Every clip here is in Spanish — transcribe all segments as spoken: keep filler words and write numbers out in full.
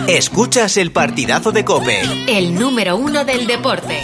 Escuchas el partidazo de COPE, el número uno del deporte.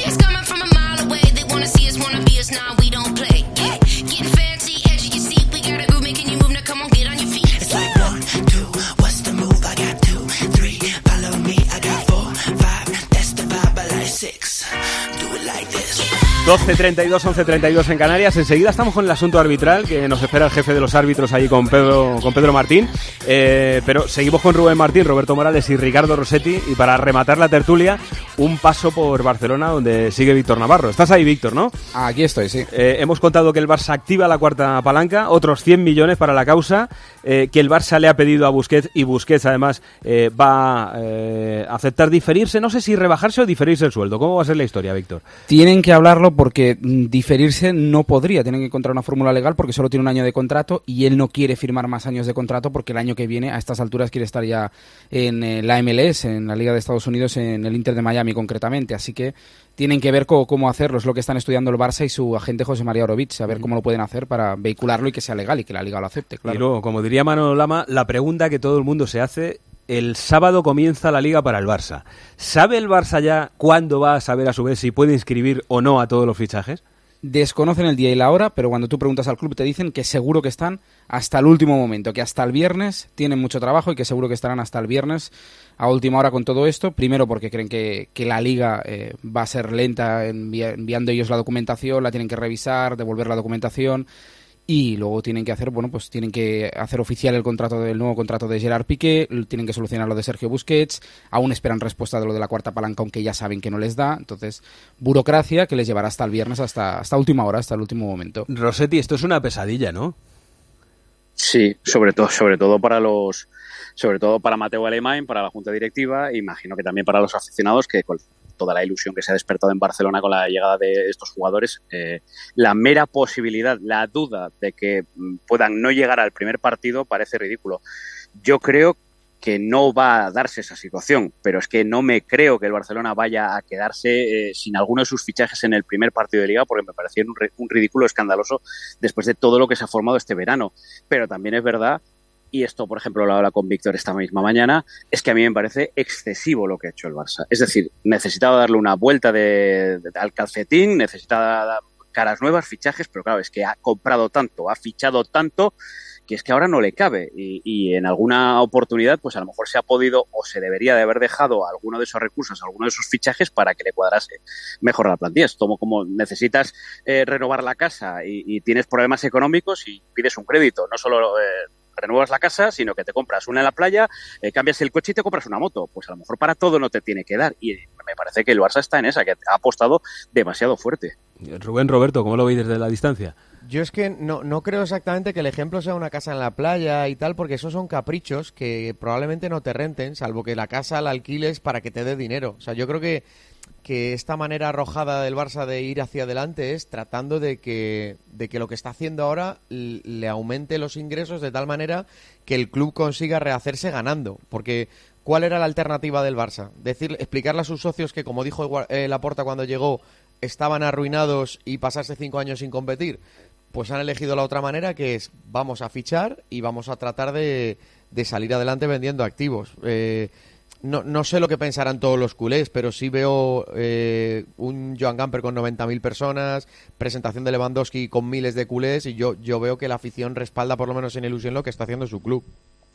doce treinta y dos, once treinta y dos en Canarias. Enseguida estamos con el asunto arbitral que nos espera el jefe de los árbitros ahí con Pedro, con Pedro Martín. Eh, pero seguimos con Rubén Martín, Roberto Morales y Ricardo Rossetti. Y para rematar la tertulia, un paso por Barcelona donde sigue Víctor Navarro. Estás ahí, Víctor, ¿no? Aquí estoy, sí. Eh, hemos contado que el Barça activa la cuarta palanca, otros cien millones para la causa, eh, que el Barça le ha pedido a Busquets y Busquets además eh, va eh, a aceptar diferirse. No sé si rebajarse o diferirse el sueldo. ¿Cómo va a ser la historia, Víctor? Tienen que hablarlo porque diferirse no podría, tienen que encontrar una fórmula legal porque solo tiene un año de contrato y él no quiere firmar más años de contrato porque el año que viene a estas alturas quiere estar ya en eh, la M L S, en la Liga de Estados Unidos, en el Inter de Miami concretamente, así que tienen que ver cómo, cómo hacerlo, es lo que están estudiando el Barça y su agente José María Orovich, a ver cómo lo pueden hacer para vehicularlo y que sea legal y que la Liga lo acepte, claro. Y luego, como diría Manolo Lama, la pregunta que todo el mundo se hace: el sábado comienza la Liga para el Barça. ¿Sabe el Barça ya cuándo va a saber a su vez si puede inscribir o no a todos los fichajes? Desconocen el día y la hora, pero cuando tú preguntas al club te dicen que seguro que están hasta el último momento, que hasta el viernes tienen mucho trabajo y que seguro que estarán hasta el viernes a última hora con todo esto. Primero porque creen que, que la Liga eh, va a ser lenta envi- enviando ellos la documentación, la tienen que revisar, devolver la documentación. Y luego tienen que hacer, bueno, pues tienen que hacer oficial el contrato del nuevo contrato de Gerard Piqué, tienen que solucionar lo de Sergio Busquets, aún esperan respuesta de lo de la cuarta palanca, aunque ya saben que no les da. Entonces, burocracia que les llevará hasta el viernes, hasta, hasta última hora, hasta el último momento. Rossetti, esto es una pesadilla, ¿no? Sí, sobre todo, sobre todo para los, sobre todo para Mateu Alemany, para la junta directiva, e imagino que también para los aficionados, que con toda la ilusión que se ha despertado en Barcelona con la llegada de estos jugadores, eh, la mera posibilidad, la duda de que puedan no llegar al primer partido parece ridículo. Yo creo que no va a darse esa situación, pero es que no me creo que el Barcelona vaya a quedarse eh, sin alguno de sus fichajes en el primer partido de Liga, porque me parecía un, un ridículo escandaloso después de todo lo que se ha formado este verano. Pero también es verdad, y esto, por ejemplo, lo habla con Víctor esta misma mañana, es que a mí me parece excesivo lo que ha hecho el Barça. Es decir, necesitaba darle una vuelta de, de, al calcetín, necesitaba dar caras nuevas, fichajes, pero claro, es que ha comprado tanto, ha fichado tanto, que es que ahora no le cabe. Y, y en alguna oportunidad, pues a lo mejor se ha podido o se debería de haber dejado alguno de esos recursos, alguno de esos fichajes para que le cuadrase mejor la plantilla. Es como, como necesitas eh, renovar la casa y, y tienes problemas económicos y pides un crédito, no solo Eh, renuevas la casa, sino que te compras una en la playa, eh, cambias el coche y te compras una moto. Pues a lo mejor para todo no te tiene que dar. Y me parece que el Barça está en esa, que ha apostado demasiado fuerte. Rubén, Roberto, ¿cómo lo veis desde la distancia? Yo es que no, no creo exactamente que el ejemplo sea una casa en la playa y tal, porque esos son caprichos que probablemente no te renten, salvo que la casa la alquiles para que te dé dinero. O sea, yo creo que que esta manera arrojada del Barça de ir hacia adelante es tratando de que, de que lo que está haciendo ahora le aumente los ingresos de tal manera que el club consiga rehacerse ganando. Porque, ¿cuál era la alternativa del Barça? Decir, explicarle a sus socios que, como dijo eh, Laporta cuando llegó, estaban arruinados y pasarse cinco años sin competir. Pues han elegido la otra manera, que es vamos a fichar y vamos a tratar de, de salir adelante vendiendo activos. Eh... No, no sé lo que pensarán todos los culés, pero sí veo eh, un Joan Gamper con noventa mil personas, presentación de Lewandowski con miles de culés, y yo, yo veo que la afición respalda, por lo menos en ilusión, lo que está haciendo su club.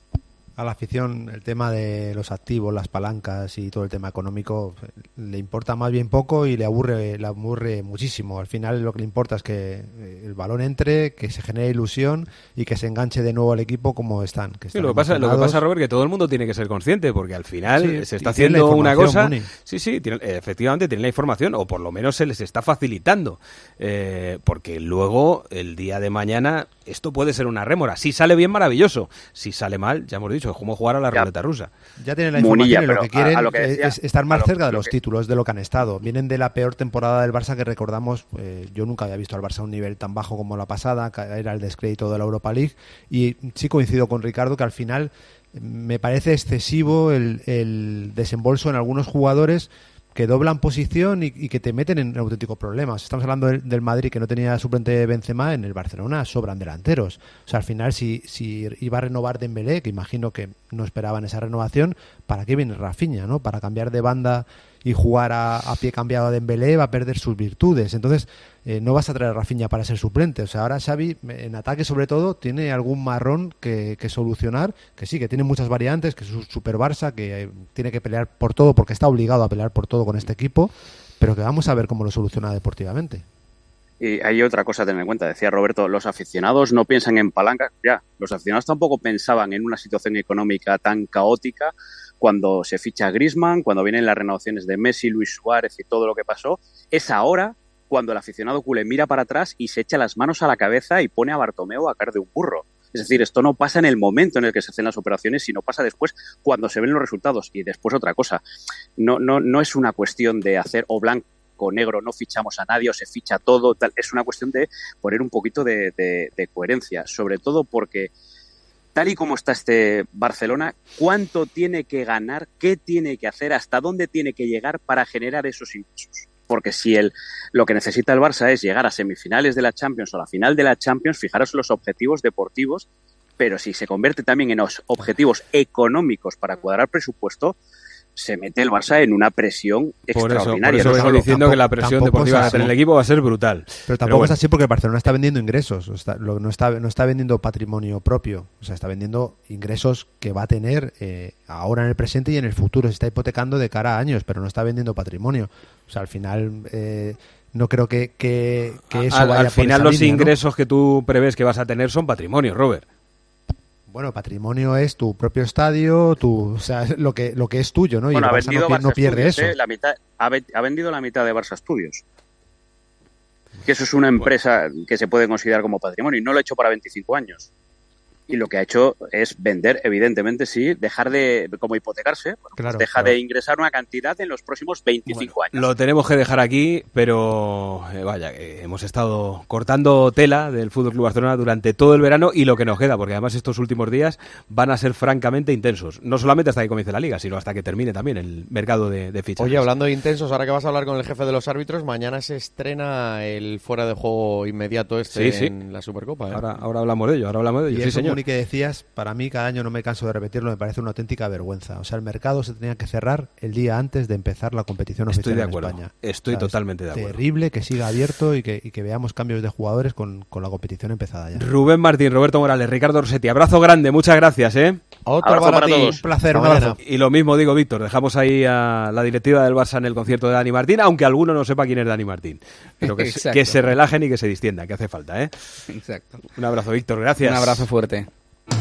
A la afición el tema de los activos, las palancas y todo el tema económico le importa más bien poco y le aburre, le aburre muchísimo. Al final lo que le importa es que el balón entre, que se genere ilusión y que se enganche de nuevo al equipo como están. Que están sí, lo, que pasa, lo que pasa, Robert, que todo el mundo tiene que ser consciente, porque al final sí, se está haciendo una cosa... Muni. Sí, sí, tiene, efectivamente tiene la información, o por lo menos se les está facilitando, eh, porque luego, el día de mañana, esto puede ser una rémora. Si sale bien, maravilloso. Si sale mal, ya hemos dicho, es como jugar a la ya, ruleta rusa. Ya tienen la información. Munilla, y lo que quieren a, a lo que decía, es estar más cerca de los que... títulos de lo que han estado. Vienen de la peor temporada del Barça que recordamos. Eh, yo nunca había visto al Barça a un nivel tan bajo como la pasada, que era el descrédito de la Europa League, y sí coincido con Ricardo que al final me parece excesivo el, el desembolso en algunos jugadores que doblan posición y, y que te meten en auténticos problemas. Estamos hablando del, del Madrid, que no tenía suplente Benzema. En el Barcelona sobran delanteros. O sea, al final, si, si iba a renovar Dembélé, que imagino que no esperaban esa renovación, ¿para qué viene Rafinha, no? Para cambiar de banda y jugar a, a pie cambiado a Dembélé va a perder sus virtudes. Entonces, eh, no vas a traer a Rafinha para ser suplente. O sea, ahora Xavi, en ataque sobre todo, tiene algún marrón que, que solucionar, que sí, que tiene muchas variantes, que es un super Barça, que eh, tiene que pelear por todo, porque está obligado a pelear por todo con este equipo, pero que vamos a ver cómo lo soluciona deportivamente. Y hay otra cosa a tener en cuenta, decía Roberto, los aficionados no piensan en palancas, ya, los aficionados tampoco pensaban en una situación económica tan caótica cuando se ficha Griezmann, cuando vienen las renovaciones de Messi, Luis Suárez y todo lo que pasó. Es ahora cuando el aficionado culé mira para atrás y se echa las manos a la cabeza y pone a Bartomeu a caer de un burro. Es decir, esto no pasa en el momento en el que se hacen las operaciones, sino pasa después cuando se ven los resultados. Y después otra cosa, no, no, no es una cuestión de hacer o blanco o negro, no fichamos a nadie o se ficha todo, tal. Es una cuestión de poner un poquito de, de, de coherencia, sobre todo porque tal y como está este Barcelona, ¿cuánto tiene que ganar? ¿Qué tiene que hacer? ¿Hasta dónde tiene que llegar para generar esos ingresos? Porque si el, lo que necesita el Barça es llegar a semifinales de la Champions o a la final de la Champions, fijaros los objetivos deportivos, pero si se convierte también en los objetivos económicos para cuadrar presupuesto, se mete el Barça en una presión por extraordinaria. Eso, por eso vengo diciendo tampoco, que la presión deportiva que tiene el equipo va a ser brutal. Pero tampoco Pero bueno. es así porque el Barcelona está vendiendo ingresos, está, lo, no, está, no está vendiendo patrimonio propio, o sea, está vendiendo ingresos que va a tener eh, ahora en el presente y en el futuro. Se está hipotecando de cara a años, pero no está vendiendo patrimonio. O sea, al final... Eh, no creo que, que, que eso al, vaya al final por esa los línea, ingresos ¿no? que tú prevés que vas a tener son patrimonio, Robert. Bueno, patrimonio es tu propio estadio, tu, o sea, lo que lo que es tuyo, ¿no? Bueno, y el ha Barça vendido no, Barça no pierde Studios, eso. ¿eh? La mitad, ha, ha vendido la mitad de Barça Studios. Que eso es una empresa bueno. que se puede considerar como patrimonio y no lo ha hecho para veinticinco años. Y lo que ha hecho es vender, evidentemente, sí, dejar de, como hipotecarse, bueno, claro, pues deja claro. de ingresar una cantidad en los próximos veinticinco bueno, años. Lo tenemos que dejar aquí, pero eh, vaya, eh, hemos estado cortando tela del F C Barcelona durante todo el verano y lo que nos queda, porque además estos últimos días van a ser francamente intensos. No solamente hasta que comience la Liga, sino hasta que termine también el mercado de, de fichajes. Oye, hablando de intensos, ahora que vas a hablar con el jefe de los árbitros, mañana se estrena el fuera de juego inmediato este sí, sí. en la Supercopa. ¿eh? Ahora, ahora hablamos de ello, ahora hablamos de ello, y sí, eso, señor. Muni, que decías, para mí cada año no me canso de repetirlo, me parece una auténtica vergüenza. O sea, el mercado se tenía que cerrar el día antes de empezar la competición Estoy oficial de en acuerdo. España. Estoy ¿sabes? totalmente de acuerdo. Terrible que siga abierto y que, y que veamos cambios de jugadores con, con la competición empezada ya. Rubén Martín, Roberto Morales, Ricardo Rossetti, abrazo grande, muchas gracias, ¿eh? Otro abrazo para, para todos. Un placer, un abrazo. Y lo mismo digo, Víctor, dejamos ahí a la directiva del Barça en el concierto de Dani Martín, aunque alguno no sepa quién es Dani Martín. Pero que, que se relajen y que se distiendan, que hace falta, ¿eh? Exacto. Un abrazo, Víctor, gracias. Un abrazo fuerte.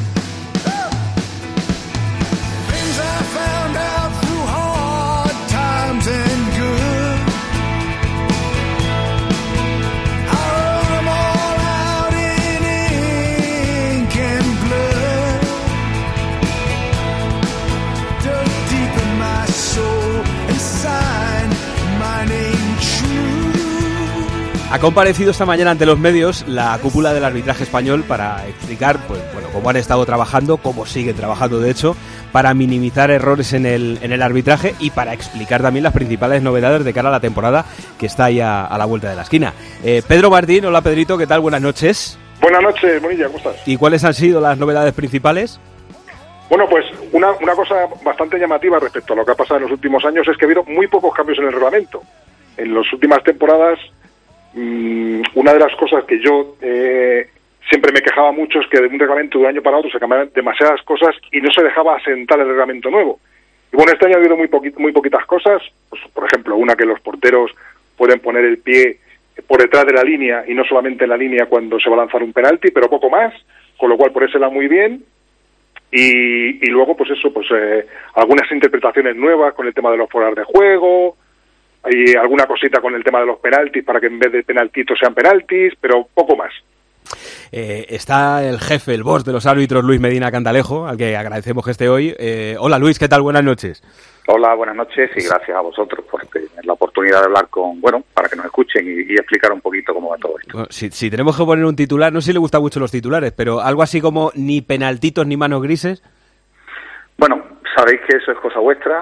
Ha comparecido esta mañana ante los medios la cúpula del arbitraje español para explicar pues, bueno, cómo han estado trabajando, cómo siguen trabajando de hecho, para minimizar errores en el, en el arbitraje y para explicar también las principales novedades de cara a la temporada que está ahí a, a la vuelta de la esquina. Eh, Pedro Martín, hola Pedrito, ¿qué tal? Buenas noches. Buenas noches, Bonilla, ¿cómo estás? ¿Y cuáles han sido las novedades principales? Bueno, pues una, una cosa bastante llamativa respecto a lo que ha pasado en los últimos años es que ha habido muy pocos cambios en el reglamento. En las últimas temporadas, mmm, una de las cosas que yo eh, siempre me quejaba mucho es que de un reglamento de un año para otro se cambiaban demasiadas cosas y no se dejaba asentar el reglamento nuevo. Y bueno, este año ha habido muy, poqui- muy poquitas cosas, pues, por ejemplo, una que los porteros pueden poner el pie por detrás de la línea y no solamente en la línea cuando se va a lanzar un penalti, pero poco más, con lo cual por eso va muy bien. Y, y luego, pues eso, pues eh, algunas interpretaciones nuevas con el tema de los fueras de juego, hay alguna cosita con el tema de los penaltis para que en vez de penaltitos sean penaltis, pero poco más. Eh, está el jefe, el boss de los árbitros, Luis Medina Cantalejo, al que agradecemos que esté hoy. Eh, hola Luis, ¿qué tal? Buenas noches. Hola, buenas noches y gracias a vosotros por tener la oportunidad de hablar con, bueno, para que nos escuchen y, y explicar un poquito cómo va todo esto. Bueno, si, si tenemos que poner un titular, no sé si le gustan mucho los titulares, pero algo así como ni penaltitos ni manos grises. Bueno, sabéis que eso es cosa vuestra.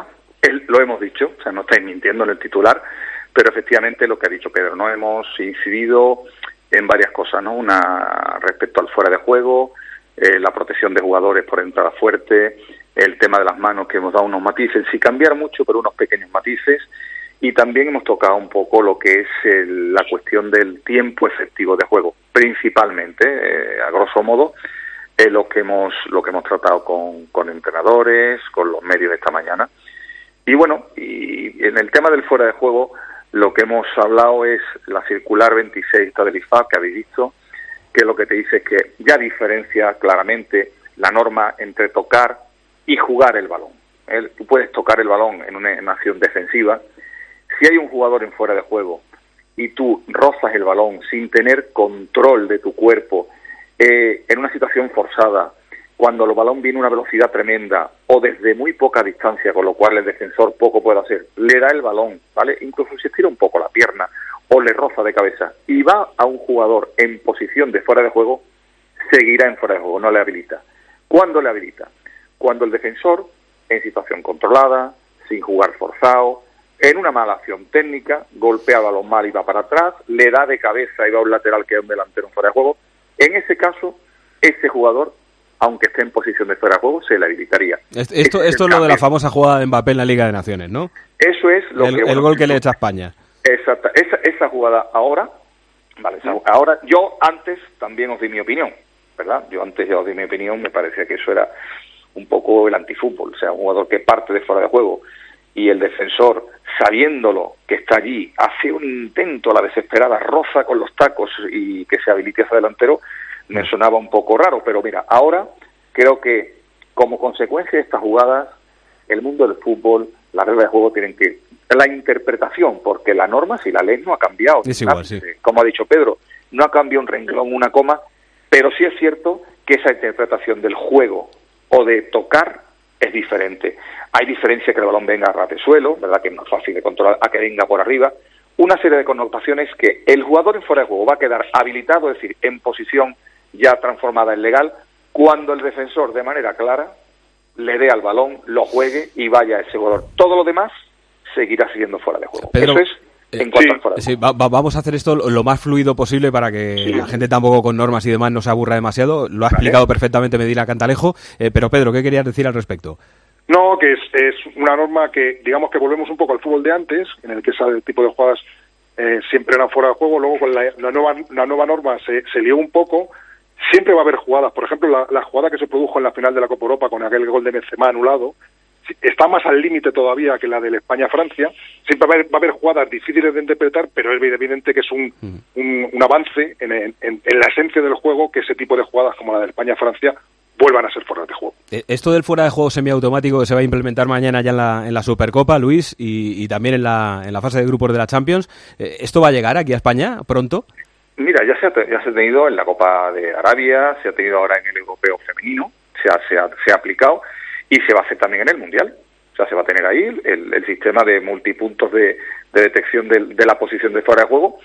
él, lo hemos dicho, o sea, no estáis mintiendo en el titular, pero efectivamente lo que ha dicho Pedro, ¿no? Hemos incidido en varias cosas, ¿no? Una respecto al fuera de juego, eh, la protección de jugadores por entrada fuerte, el tema de las manos, que hemos dado unos matices, sin cambiar mucho, pero unos pequeños matices, y también hemos tocado un poco lo que es el, la cuestión del tiempo efectivo de juego, principalmente, eh, a grosso modo, eh, lo que hemos lo que hemos tratado con, con entrenadores, con los medios esta mañana. Y bueno, y en el tema del fuera de juego, lo que hemos hablado es la circular veintiséis del I F A B, que habéis visto, que lo que te dice es que ya diferencia claramente la norma entre tocar y jugar el balón. El, tú puedes tocar el balón en una, en una acción defensiva. Si hay un jugador en fuera de juego y tú rozas el balón sin tener control de tu cuerpo, eh, en una situación forzada, cuando el balón viene a una velocidad tremenda o desde muy poca distancia, con lo cual el defensor poco puede hacer, le da el balón, ¿vale? Incluso si estira un poco la pierna o le roza de cabeza y va a un jugador en posición de fuera de juego, seguirá en fuera de juego, no le habilita. ¿Cuándo le habilita? Cuando el defensor, en situación controlada, sin jugar forzado, en una mala acción técnica, golpea el balón mal y va para atrás, le da de cabeza y va a un lateral que es un delantero en fuera de juego, en ese caso, ese jugador, aunque esté en posición de fuera de juego, se le habilitaría. Esto, esto es, es lo de la famosa jugada de Mbappé en la Liga de Naciones, ¿no? Eso es lo el, que... El bueno, gol que le echa a España. Exacto. Esa, esa jugada ahora, vale, esa, ahora, yo antes también os di mi opinión, ¿verdad? Yo antes ya os di mi opinión, me parecía que eso era un poco el antifútbol, o sea, un jugador que parte de fuera de juego y el defensor, sabiéndolo que está allí, hace un intento a la desesperada, roza con los tacos y que se habilite hacia delantero, me sonaba un poco raro, pero mira, ahora creo que como consecuencia de estas jugadas, el mundo del fútbol, las reglas de juego tienen que... La interpretación, porque la norma, si la ley no ha cambiado. Es igual, sí. Como ha dicho Pedro, no ha cambiado un renglón, una coma, pero sí es cierto que esa interpretación del juego o de tocar es diferente. Hay diferencia que el balón venga a ras de suelo, ¿verdad? Que es más fácil de controlar, a que venga por arriba. Una serie de connotaciones que el jugador en fuera de juego va a quedar habilitado, es decir, en posición ya transformada en legal, cuando el defensor de manera clara le dé al balón, lo juegue y vaya a ese jugador. Todo lo demás seguirá siendo fuera de juego. Pedro, eso es en cuanto sí, al fuera de sí, juego. va, va, vamos a hacer esto lo más fluido posible para que sí. la gente tampoco con normas y demás no se aburra demasiado. Lo ha vale. explicado perfectamente Medina Cantalejo, eh, pero Pedro, ¿qué querías decir al respecto? No, que es, es una norma que, digamos que volvemos un poco al fútbol de antes, en el que ese tipo de jugadas eh, siempre eran fuera de juego. Luego con la, la, nueva, la nueva norma se, se lió un poco. Siempre va a haber jugadas, por ejemplo, la, la jugada que se produjo en la final de la Copa Europa con aquel gol de Benzema anulado, está más al límite todavía que la del España-Francia. Siempre va a, haber, va a haber jugadas difíciles de interpretar, pero es evidente que es un, un, un avance en, en, en la esencia del juego que ese tipo de jugadas como la del España-Francia vuelvan a ser fuera de juego. Esto del fuera de juego semiautomático que se va a implementar mañana ya en la, en la Supercopa, Luis, y, y también en la, en la fase de grupos de la Champions, ¿esto va a llegar aquí a España pronto? Mira, ya se, ha, ya se ha tenido en la Copa de Arabia, se ha tenido ahora en el Europeo Femenino, se ha, se ha, se ha aplicado y se va a hacer también en el Mundial. O sea, se va a tener ahí el, el sistema de multipuntos de, de detección de, de la posición de fuera de juego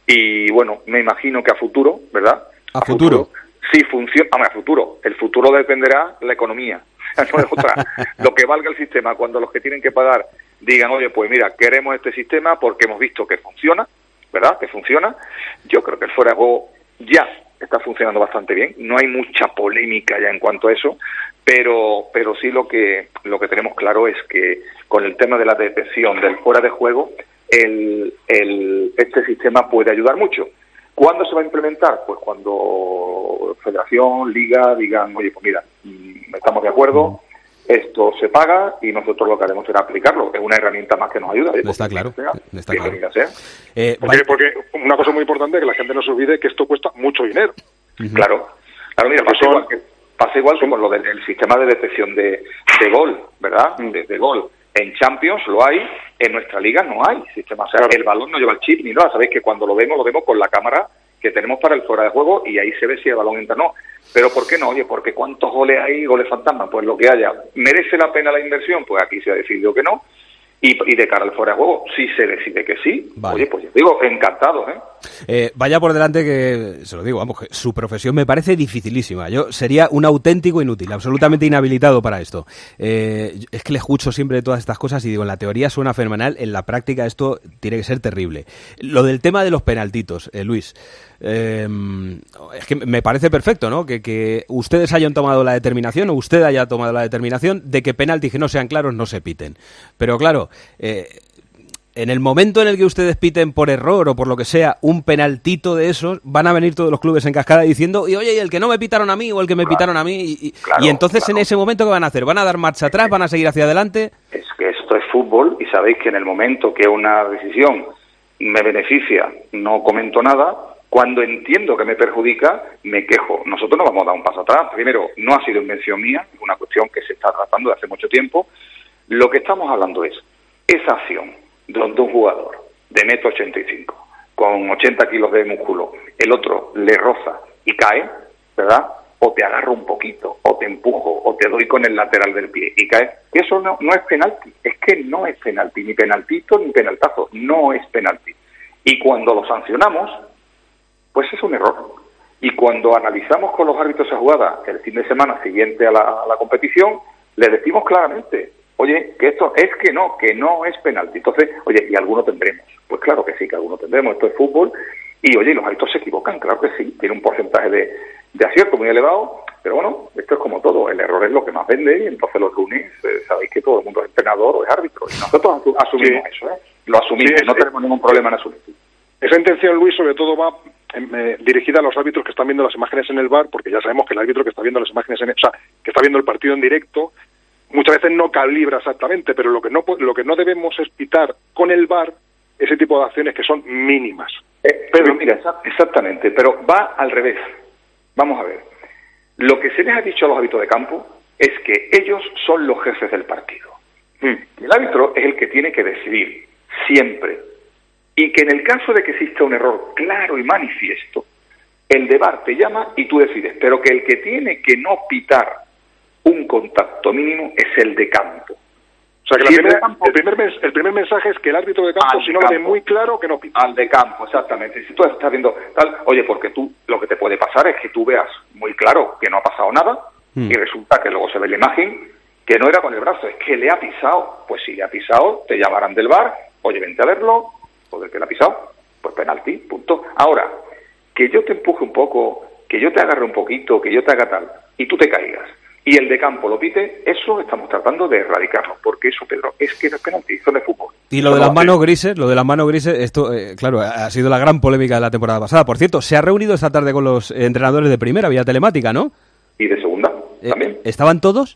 y, bueno, me imagino que a futuro, ¿verdad? ¿A, a futuro? futuro sí, funciona. A futuro. El futuro dependerá de la economía. No es otra. Lo que valga el sistema, cuando los que tienen que pagar digan, oye, pues mira, queremos este sistema porque hemos visto que funciona, ¿verdad? Que funciona. Yo creo que el fuera de juego ya está funcionando bastante bien. No hay mucha polémica ya en cuanto a eso, pero pero sí lo que lo que tenemos claro es que con el tema de la detección del fuera de juego, el, el este sistema puede ayudar mucho. ¿Cuándo se va a implementar? Pues cuando Federación, Liga digan, oye, pues mira, estamos de acuerdo, esto se paga y nosotros lo que haremos será aplicarlo. Es una herramienta más que nos ayuda. ¿eh? Está claro. Sea, está claro. Sea. Eh, porque, porque una cosa muy importante es que la gente no se olvide que esto cuesta mucho dinero. Uh-huh. Claro. Claro, mira, pasa igual que, pasa igual que con lo del el sistema de detección de, de gol, ¿verdad? Uh-huh. De, de gol. En Champions lo hay, en nuestra liga no hay sistema. O sea, claro. El balón no lleva el chip ni nada. Sabéis que cuando lo vemos, lo vemos con la cámara que tenemos para el fuera de juego y ahí se ve si el balón entra o no. Pero ¿por qué no? Oye, porque ¿cuántos goles hay? Goles fantasma. Pues lo que haya. ¿Merece la pena la inversión? Pues aquí se ha decidido que no. Y, y de cara al fuera de juego, si se decide que sí, vale. Oye, pues yo digo, encantado, ¿eh? ¿eh? Vaya por delante que, se lo digo, vamos, que su profesión me parece dificilísima. Yo sería un auténtico inútil, absolutamente inhabilitado para esto. Eh, es que le escucho siempre todas estas cosas y digo, en la teoría suena fenomenal, en la práctica esto tiene que ser terrible. Lo del tema de los penaltitos, eh, Luis, eh, es que me parece perfecto, ¿no? Que, que ustedes hayan tomado la determinación, o usted haya tomado la determinación de que penaltis que no sean claros no se piten. Pero claro, Eh, en el momento en el que ustedes piten por error o por lo que sea un penaltito de esos, van a venir todos los clubes en cascada diciendo, y oye, y el que no me pitaron a mí o el que me claro. pitaron a mí, y, claro, y entonces claro. en ese momento ¿qué van a hacer? ¿Van a dar marcha atrás? ¿Van a seguir hacia adelante? Es que esto es fútbol y sabéis que en el momento que una decisión me beneficia, no comento nada. Cuando entiendo que me perjudica, me quejo. Nosotros no vamos a dar un paso atrás. Primero, no ha sido invención mía, es una cuestión que se está tratando de hace mucho tiempo. Lo que estamos hablando es esa acción donde un jugador de metro ochenta y cinco, con ochenta kilos de músculo, el otro le roza y cae, ¿verdad? O te agarro un poquito, o te empujo, o te doy con el lateral del pie y cae. Eso no, no es penalti, es que no es penalti, ni penaltito ni penaltazo, no es penalti. Y cuando lo sancionamos, pues es un error. Y cuando analizamos con los árbitros esa jugada el fin de semana siguiente a la, a la competición, le decimos claramente, oye, que esto es que no, que no es penalti. Entonces, oye, ¿y alguno tendremos? Pues claro que sí, que alguno tendremos. Esto es fútbol. Y, oye, los árbitros se equivocan, claro que sí. Tiene un porcentaje de, de acierto muy elevado. Pero bueno, esto es como todo. El error es lo que más vende. Y entonces los lunes, eh, sabéis que todo el mundo es entrenador o es árbitro. Y nosotros asu- asumimos sí. eso, ¿eh? Lo asumimos. Sí, no sí. tenemos ningún problema en asumir. Esa intención, Luis, sobre todo va eh, dirigida a los árbitros que están viendo las imágenes en el V A R, porque ya sabemos que el árbitro que está viendo las imágenes en el, o sea, que está viendo el partido en directo, muchas veces no calibra exactamente, pero lo que no lo que no debemos es pitar con el V A R ese tipo de acciones que son mínimas. Eh, pero mira, exactamente, pero va al revés. Vamos a ver. Lo que se les ha dicho a los árbitros de campo es que ellos son los jefes del partido. Mm. El árbitro es el que tiene que decidir, siempre. Y que en el caso de que exista un error claro y manifiesto, el de V A R te llama y tú decides, pero que el que tiene que no pitar un contacto mínimo es el de campo. O sea, que la primera, campo, el, primer mens- el primer mensaje es que el árbitro de campo, si no lo ve muy claro, que no pita. Al de campo, exactamente. Si tú estás viendo tal, oye, porque tú lo que te puede pasar es que tú veas muy claro que no ha pasado nada mm. y resulta que luego se ve la imagen que no era con el brazo, es que le ha pisado. Pues si le ha pisado, te llamarán del V A R, oye, vente a verlo, o del que le ha pisado, pues penalti, punto. Ahora, que yo te empuje un poco, que yo te agarre un poquito, que yo te haga tal, y tú te caigas, y el de campo lo pite, eso estamos tratando de erradicarlo, porque eso, Pedro, es que no es penalti, eso no es fútbol. Y lo de las manos grises, lo de las manos grises, esto, eh, claro, ha sido la gran polémica de la temporada pasada. Por cierto, se ha reunido esta tarde con los entrenadores de primera, vía telemática, ¿no? Y de segunda, eh, también. ¿Estaban todos?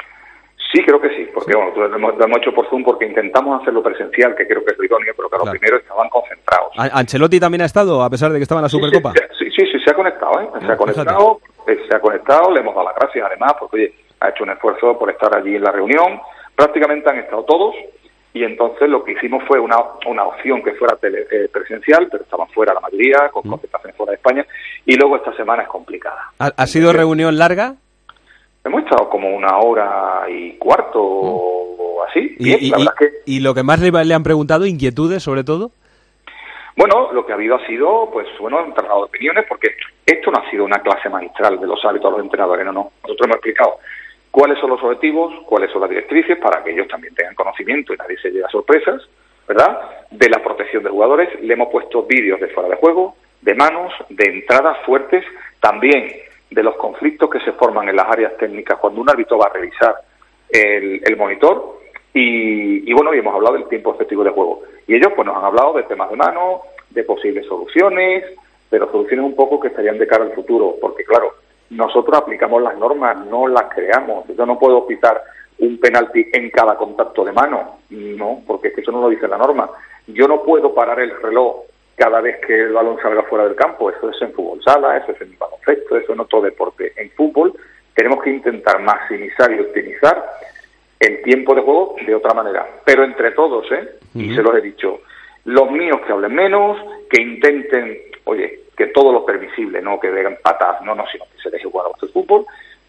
Sí, creo que sí, porque bueno, lo hemos, lo hemos hecho por Zoom porque intentamos hacerlo presencial, que creo que es lo idóneo, pero claro, claro. primero estaban concentrados. ¿Ancelotti también ha estado, a pesar de que estaba en la Supercopa? Sí, sí, sí, sí, sí se ha conectado, ¿eh? Se ah, ha conectado, fíjate. se ha conectado, le hemos dado las gracias además, porque oye, ha hecho un esfuerzo por estar allí en la reunión, prácticamente han estado todos, y entonces lo que hicimos fue una, una opción que fuera tele, eh, presencial, pero estaban fuera la mayoría, con mm. concentraciones fuera de España, y luego esta semana es complicada. ¿Ha, ha sido reunión larga? Hemos estado como una hora y cuarto mm. o así. ¿Y, bien, y, la verdad y, que... ¿Y lo que más le, le han preguntado, inquietudes sobre todo? Bueno, lo que ha habido ha sido, pues bueno, un traslado de opiniones, porque esto no ha sido una clase magistral de los hábitos de los entrenadores, no, no. Nosotros hemos explicado cuáles son los objetivos, cuáles son las directrices, para que ellos también tengan conocimiento y nadie se lleve a sorpresas, ¿verdad?, de la protección de jugadores. Le hemos puesto vídeos de fuera de juego, de manos, de entradas fuertes, también de los conflictos que se forman en las áreas técnicas cuando un árbitro va a revisar el, el monitor y, y bueno, y hemos hablado del tiempo efectivo de juego. Y ellos pues nos han hablado de temas de mano, de posibles soluciones, pero soluciones un poco que estarían de cara al futuro, porque claro, nosotros aplicamos las normas, no las creamos. Yo no puedo pitar un penalti en cada contacto de mano, no, porque es que eso no lo dice la norma. Yo no puedo parar el reloj cada vez que el balón salga fuera del campo. Eso es en fútbol sala, eso es en baloncesto, eso es en otro deporte. En fútbol tenemos que intentar maximizar y optimizar el tiempo de juego de otra manera. Pero entre todos, ¿eh? Uh-huh. Y se los he dicho, los míos que hablen menos, que intenten, oye, que todo lo permisible, no que den patas, no, no, sino que se deje jugar a vuestro fútbol,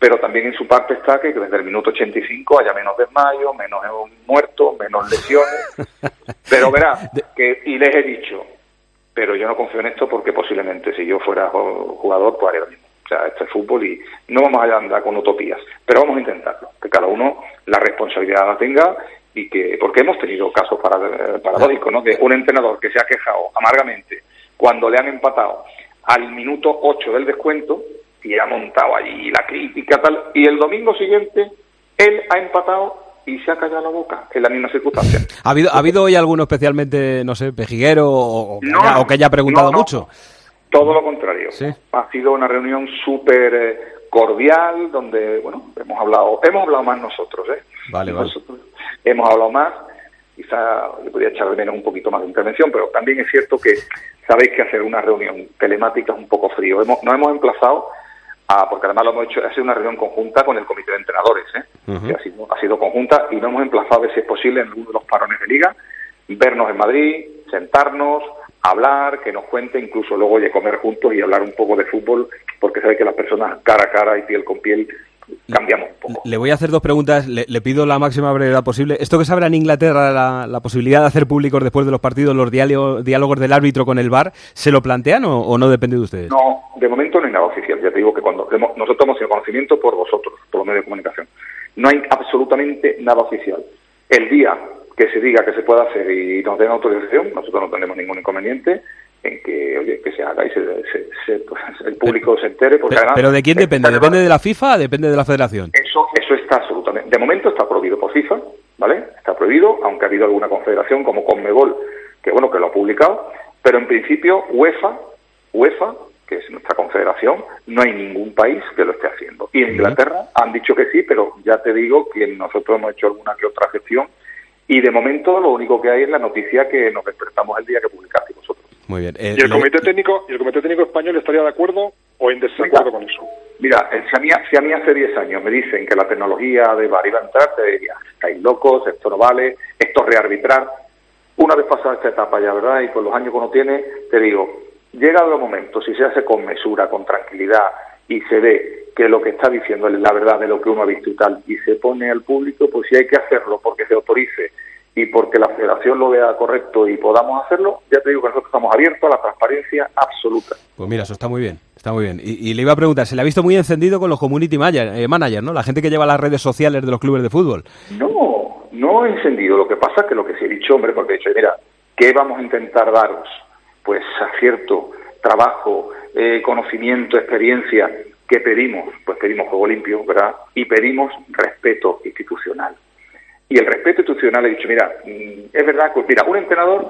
pero también en su parte está que desde el minuto ochenta y cinco haya menos desmayos, menos muertos, menos lesiones. Pero verá, que, y les he dicho, pero yo no confío en esto porque posiblemente si yo fuera jugador, pues haría lo mismo. O sea, este es fútbol y no vamos a andar con utopías, pero vamos a intentarlo, que cada uno la responsabilidad la tenga y que, porque hemos tenido casos paradójicos, ¿no? De un entrenador que se ha quejado amargamente cuando le han empatado al minuto ocho del descuento y ha montado allí la crítica tal, y el domingo siguiente él ha empatado y se ha callado la boca en la misma circunstancia. ¿Ha habido, ¿ha habido hoy alguno especialmente, no sé, pejiguero o, o, que, no, haya, o que haya preguntado no, no. mucho? Todo lo contrario. ¿Sí? Ha sido una reunión súper eh, cordial, donde, bueno, hemos hablado hemos hablado más nosotros, ¿eh? Vale, vale. Nosotros hemos hablado más, quizá le podría echar de menos un poquito más de intervención, pero también es cierto que sabéis que hacer una reunión telemática es un poco frío. Hemos, nos hemos emplazado a, porque además lo hemos hecho, ha sido una reunión conjunta con el comité de entrenadores, ¿eh? Uh-huh. Que ha sido, ha sido conjunta y nos hemos emplazado a ver si es posible en alguno de los parones de liga, vernos en Madrid, sentarnos, hablar, que nos cuente, incluso luego oye, comer juntos y hablar un poco de fútbol, porque sabe que las personas cara a cara y piel con piel cambiamos un poco. Le voy a hacer dos preguntas, le, le pido la máxima brevedad posible. ¿Esto que se habrá en Inglaterra, la, la posibilidad de hacer públicos después de los partidos los diálogos, diálogos del árbitro con el V A R, se lo plantean o, o no depende de ustedes? No, de momento no hay nada oficial. Ya te digo que cuando hemos, nosotros hemos tenido conocimiento por vosotros, por los medios de comunicación. No hay absolutamente nada oficial. El día que se diga que se puede hacer y nos den autorización, nosotros no tenemos ningún inconveniente en que, oye, que se haga y se, se, se, pues, el público pero, se entere. Porque pero, ¿Pero de quién depende? ¿Depende de la FIFA o depende de la Federación? Eso eso está absolutamente... De momento está prohibido por FIFA, ¿vale? Está prohibido, aunque ha habido alguna confederación como Conmebol, que bueno, que lo ha publicado, pero en principio UEFA, UEFA, que es nuestra confederación, no hay ningún país que lo esté haciendo. Y en Inglaterra han dicho que sí, pero ya te digo que nosotros hemos hecho alguna que otra gestión y de momento lo único que hay es la noticia que nos despertamos el día que publicaste vosotros. Muy bien. Eh, ¿Y el le... comité técnico y el comité técnico español estaría de acuerdo o en desacuerdo mira, con eso? Mira, si a, mí, si a mí hace diez años me dicen que la tecnología de V A R iba a entrar, te diría, estáis locos, esto no vale, esto es rearbitrar. Una vez pasada esta etapa ya, ¿verdad? Y con los años que uno tiene, te digo, llega el momento, si se hace con mesura, con tranquilidad y se ve que lo que está diciendo es la verdad de lo que uno ha visto y tal, y se pone al público, pues si hay que hacerlo porque se autorice y porque la federación lo vea correcto y podamos hacerlo, ya te digo que nosotros estamos abiertos a la transparencia absoluta. Pues mira, eso está muy bien, está muy bien. Y, y le iba a preguntar, se le ha visto muy encendido con los community manager, eh, manager, ¿no? La gente que lleva las redes sociales de los clubes de fútbol. No, no he encendido. Lo que pasa es que lo que sí he dicho, hombre, porque he dicho, mira, ¿qué vamos a intentar daros? Pues acierto, trabajo, eh, conocimiento, experiencia. ¿Qué pedimos? Pues pedimos juego limpio, ¿verdad? Y pedimos respeto institucional. Y el respeto institucional, he dicho, mira, es verdad que, mira, un entrenador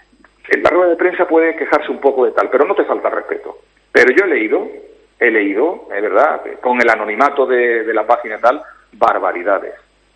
en la rueda de prensa puede quejarse un poco de tal, pero no te falta respeto. Pero yo he leído, he leído, es verdad, con el anonimato de, de la página y tal, barbaridades.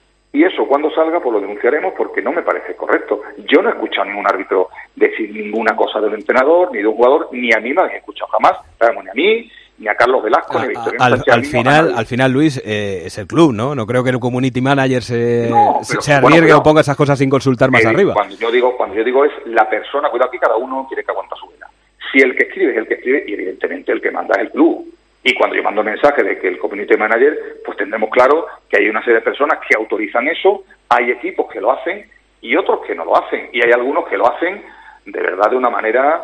Y eso, cuando salga, pues lo denunciaremos porque no me parece correcto. Yo no he escuchado a ningún árbitro decir ninguna cosa de un entrenador, ni de un jugador, ni a mí me han escuchado jamás, ni a mí, ni a Carlos Velasco, a, ni a Victoria al, Sánchez, al final, al final, Luis, eh, es el club, ¿no? No creo que el community manager se, no, se, pero, se arriesgue bueno, pero, o ponga esas cosas sin consultar más eh, arriba. Cuando yo digo, cuando yo digo es la persona, cuidado, aquí cada uno quiere que aguanta su vela. Si el que escribe es el que escribe, y evidentemente el que manda es el club. Y cuando yo mando mensaje de que el community manager, pues tendremos claro que hay una serie de personas que autorizan eso, hay equipos que lo hacen y otros que no lo hacen. Y hay algunos que lo hacen de verdad de una manera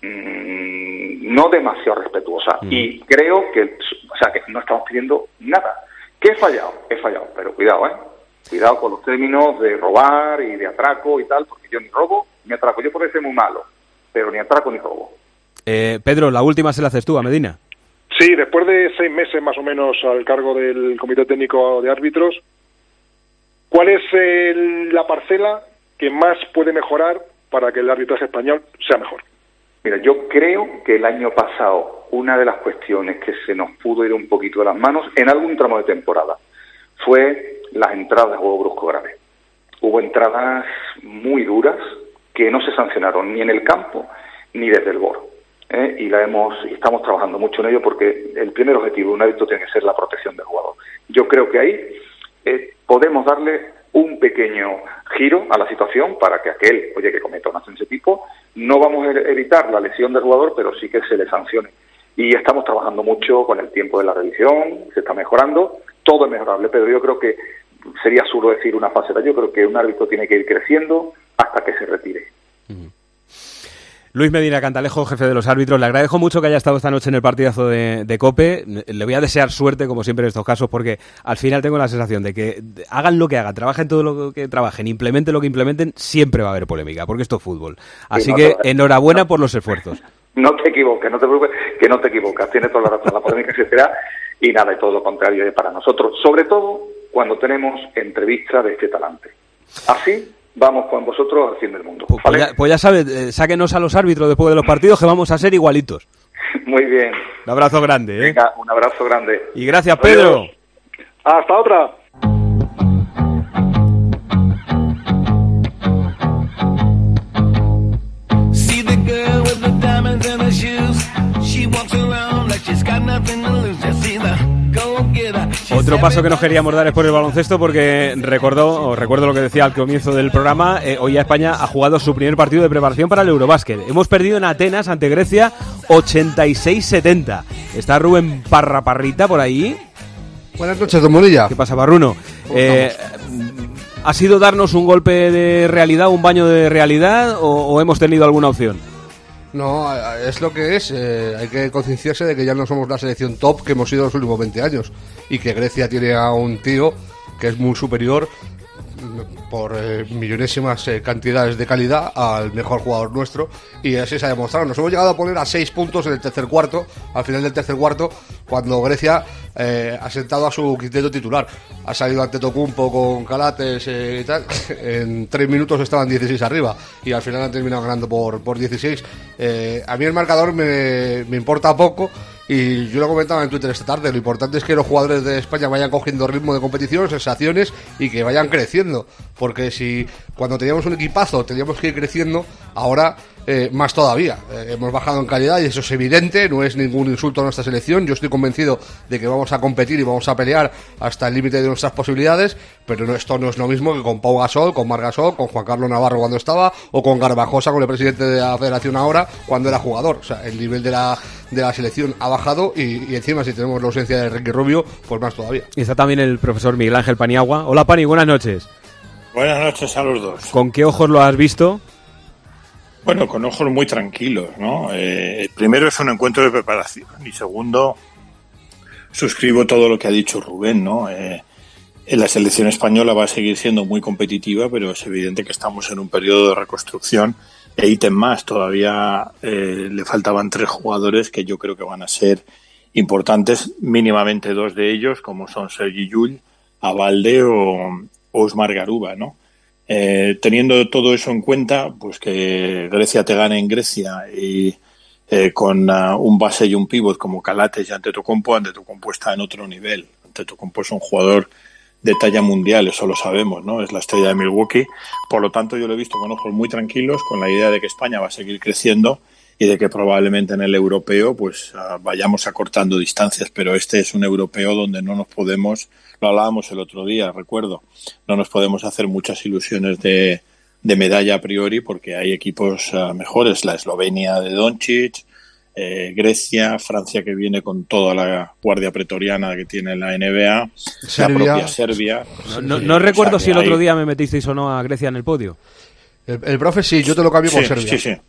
mmm, no demasiado respetuosa. Mm. Y creo que, o sea, que no estamos pidiendo nada. ¿Qué he fallado? He fallado, pero cuidado, ¿eh? Cuidado con los términos de robar y de atraco y tal, porque yo ni robo ni atraco. Yo puedo ser muy malo, pero ni atraco ni robo. Eh, Pedro, la última se la haces tú a Medina. Sí, después de seis meses más o menos al cargo del Comité Técnico de Árbitros, ¿cuál es el, la parcela que más puede mejorar para que el arbitraje español sea mejor? Mira, yo creo que el año pasado una de las cuestiones que se nos pudo ir un poquito de las manos en algún tramo de temporada fue las entradas a juego brusco grave. Hubo entradas muy duras que no se sancionaron ni en el campo ni desde el B O R. ¿Eh? Y la hemos y estamos trabajando mucho en ello porque el primer objetivo de un árbitro tiene que ser la protección del jugador. Yo creo que ahí eh, podemos darle un pequeño giro a la situación para que aquel, oye, que cometa una acción de ese tipo, no vamos a evitar la lesión del jugador, pero sí que se le sancione. y estamos trabajando mucho con el tiempo de la revisión, se está mejorando, todo es mejorable, pero yo creo que sería absurdo decir una faceta. Yo creo que un árbitro tiene que ir creciendo hasta que se retire. Uh-huh. Luis Medina Cantalejo, jefe de los árbitros, le agradezco mucho que haya estado esta noche en el partidazo de, de COPE. Le voy a desear suerte, como siempre en estos casos, porque al final tengo la sensación de que hagan lo que hagan, trabajen todo lo que trabajen, implementen lo que implementen, siempre va a haber polémica, porque esto es fútbol. Así sí, no que te... enhorabuena no, por los esfuerzos. No te equivoques, no te preocupes, que no te equivocas, tienes toda la razón, la polémica existirá y nada, y todo lo contrario para nosotros, sobre todo cuando tenemos entrevistas de este talante. Así vamos con vosotros al fin del mundo. ¿vale? Pues, ya, pues ya sabes, eh, sáquenos a los árbitros después de los partidos que vamos a ser igualitos. Muy bien. Un abrazo grande, ¿eh? Venga, un abrazo grande. Y gracias, Pedro. Adiós. Hasta otra. See the girl with the diamonds in her shoes. She walks around like she's got nothing to lose. Just see the Otro paso que nos queríamos dar es por el baloncesto, porque recordó, o recuerdo lo que decía al comienzo del programa, eh, hoy España ha jugado su primer partido de preparación para el Eurobásquet. Hemos perdido en Atenas ante Grecia ochenta y seis setenta. Está Rubén Parraparrita por ahí. Buenas noches, don Morilla. ¿Qué pasa, Barruno? Eh, ¿Ha sido darnos un golpe de realidad, un baño de realidad, o, o hemos tenido alguna opción? No, es lo que es. Eh, hay que concienciarse de que ya no somos la selección top que hemos sido los últimos veinte años y que Grecia tiene a un tío que es muy superior por eh, millonésimas eh, cantidades de calidad al mejor jugador nuestro, y así se ha demostrado. Nos hemos llegado a poner a seis puntos en el tercer cuarto, al final del tercer cuarto, cuando Grecia eh, ha sentado a su quinteto titular. Ha salido Antetokounmpo con Calates eh, y tal. En tres minutos estaban dieciséis arriba y al final han terminado ganando por, por dieciséis. Eh, a mí el marcador me, me importa poco. Y yo lo comentaba en Twitter esta tarde, lo importante es que los jugadores de España vayan cogiendo ritmo de competición, sensaciones y que vayan creciendo. Porque si cuando teníamos un equipazo teníamos que ir creciendo, ahora eh, más todavía. Eh, hemos bajado en calidad y eso es evidente, no es ningún insulto a nuestra selección. Yo estoy convencido de que vamos a competir y vamos a pelear hasta el límite de nuestras posibilidades, pero no, esto no es lo mismo que con Pau Gasol, con Marc Gasol, con Juan Carlos Navarro cuando estaba, o con Garbajosa, con el presidente de la federación ahora, cuando era jugador. O sea, el nivel de la, de la selección ha bajado y, y encima si tenemos la ausencia de Ricky Rubio, pues más todavía. Y está también el profesor Miguel Ángel Paniagua. Hola, Pani, buenas noches. Buenas noches a los dos. ¿Con qué ojos lo has visto? Bueno, con ojos muy tranquilos, ¿no? Eh, primero es un encuentro de preparación y segundo, suscribo todo lo que ha dicho Rubén, ¿no? Eh, la selección española va a seguir siendo muy competitiva, pero es evidente que estamos en un periodo de reconstrucción e ítem más. Todavía eh, le faltaban tres jugadores que yo creo que van a ser importantes, mínimamente dos de ellos, como son Sergi Llull, Abalde o Osmar Garuba, ¿no? Eh, teniendo todo eso en cuenta, pues que Grecia te gane en Grecia y eh, con uh, un base y un pívot como Calates y Antetokounmpo, Antetokounmpo está en otro nivel. Antetokounmpo es un jugador de talla mundial, eso lo sabemos, ¿no? Es la estrella de Milwaukee. Por lo tanto, yo lo he visto con ojos muy tranquilos, con la idea de que España va a seguir creciendo y de que probablemente en el europeo pues uh, vayamos acortando distancias, pero este es un europeo donde no nos podemos, lo hablábamos el otro día, recuerdo, no nos podemos hacer muchas ilusiones de, de medalla a priori porque hay equipos uh, mejores, la Eslovenia de Doncic, eh, Grecia, Francia que viene con toda la guardia pretoriana que tiene la N B A, Serbia. La propia Serbia. No, no, no recuerdo o sea, si el otro hay... día me metisteis o no a Grecia en el podio. El, el profe sí, yo te lo cambio por sí, Serbia. Sí, sí.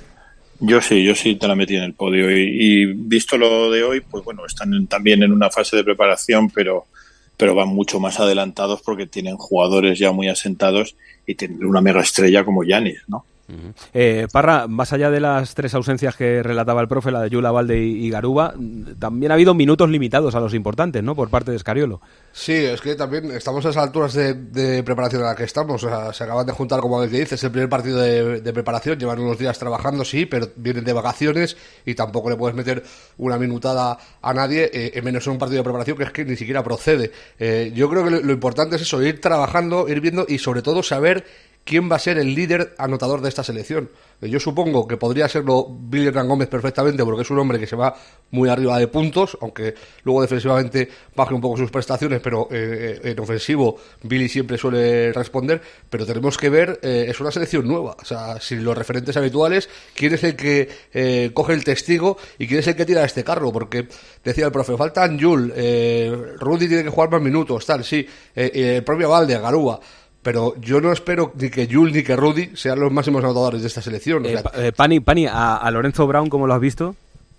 Yo sí, yo sí te la metí en el podio y, y visto lo de hoy, pues bueno, están en, también en una fase de preparación, pero pero van mucho más adelantados porque tienen jugadores ya muy asentados y tienen una mega estrella como Giannis, ¿no? Uh-huh. Eh, Parra, más allá de las tres ausencias que relataba el profe, la de Llull, Abalde y, y Garuba, también ha habido minutos limitados a los importantes, ¿no? Por parte de Scariolo. Sí, es que también estamos a esas alturas de, de preparación a la que estamos. O sea, se acaban de juntar, como el que dices, el primer partido de, de preparación. Llevan unos días trabajando, sí, pero vienen de vacaciones y tampoco le puedes meter una minutada a nadie, eh, menos en un partido de preparación que es que ni siquiera procede. Eh, yo creo que lo, lo importante es eso, ir trabajando, ir viendo y sobre todo saber quién va a ser el líder anotador de esta selección. Yo supongo que podría serlo Billy Hernán Gómez perfectamente, porque es un hombre que se va muy arriba de puntos, aunque luego defensivamente baje un poco sus prestaciones, pero eh, en ofensivo Billy siempre suele responder. Pero tenemos que ver, eh, es una selección nueva, o sea, sin los referentes habituales, quién es el que eh, coge el testigo y quién es el que tira este carro, porque decía el profe, faltan Jul, eh, Rudy tiene que jugar más minutos, tal, sí, eh, eh, el propio Valde, Garúa. Pero yo no espero ni que Jul ni que Rudy sean los máximos anotadores de esta selección. Eh, o sea, eh, Pani, Pani a, a Lorenzo Brown, ¿cómo lo has visto?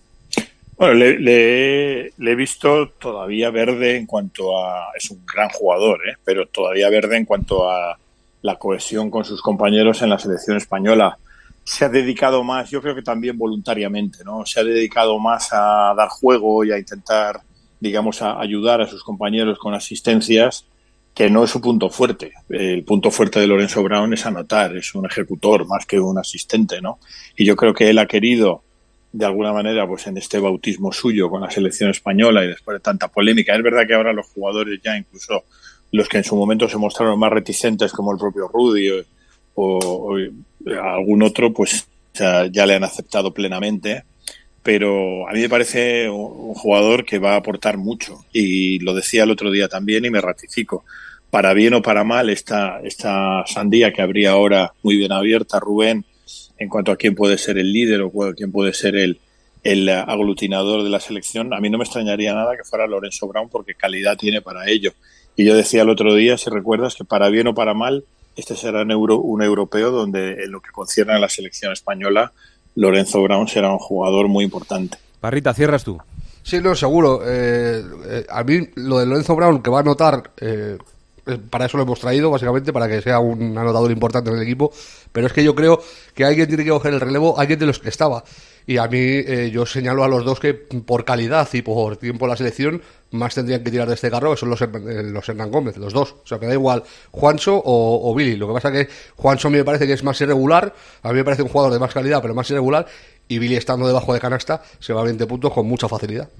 Bueno, le, le, le he visto todavía verde en cuanto a... Es un gran jugador, ¿eh? Pero todavía verde en cuanto a la cohesión con sus compañeros en la selección española. Se ha dedicado más, yo creo que también voluntariamente, ¿no? Se ha dedicado más a dar juego y a intentar, digamos, a ayudar a sus compañeros con asistencias, que no es su punto fuerte. El punto fuerte de Lorenzo Brown es anotar, es un ejecutor más que un asistente, ¿no? Y yo creo que él ha querido, de alguna manera, pues en este bautismo suyo con la selección española y después de tanta polémica, es verdad que ahora los jugadores ya, incluso los que en su momento se mostraron más reticentes, como el propio Rudy o, o, o algún otro, pues ya, ya le han aceptado plenamente. Pero a mí me parece un jugador que va a aportar mucho, y lo decía el otro día también y me ratifico. Para bien o para mal, esta, esta sandía que habría ahora muy bien abierta, Rubén, en cuanto a quién puede ser el líder o quién puede ser el, el aglutinador de la selección, a mí no me extrañaría nada que fuera Lorenzo Brown, porque calidad tiene para ello. Y yo decía el otro día, si recuerdas, que para bien o para mal, este será un, euro, un europeo donde, en lo que concierne a la selección española, Lorenzo Brown será un jugador muy importante. Parrita, cierras tú. Sí, no, seguro. Eh, eh, a mí lo de Lorenzo Brown, que va a anotar, eh, para eso lo hemos traído, básicamente, para que sea un anotador importante en el equipo. Pero es que yo creo que alguien tiene que coger el relevo, alguien de los que estaba. Y a mí, eh, yo señalo a los dos que por calidad y por tiempo en la selección más tendrían que tirar de este carro, que son los, los Hernán Gómez, los dos. O sea, me da igual Juancho o, o Billy. Lo que pasa es que Juancho a mí me parece que es más irregular, a mí me parece un jugador de más calidad, pero más irregular, y Billy, estando debajo de canasta, se va a veinte puntos con mucha facilidad.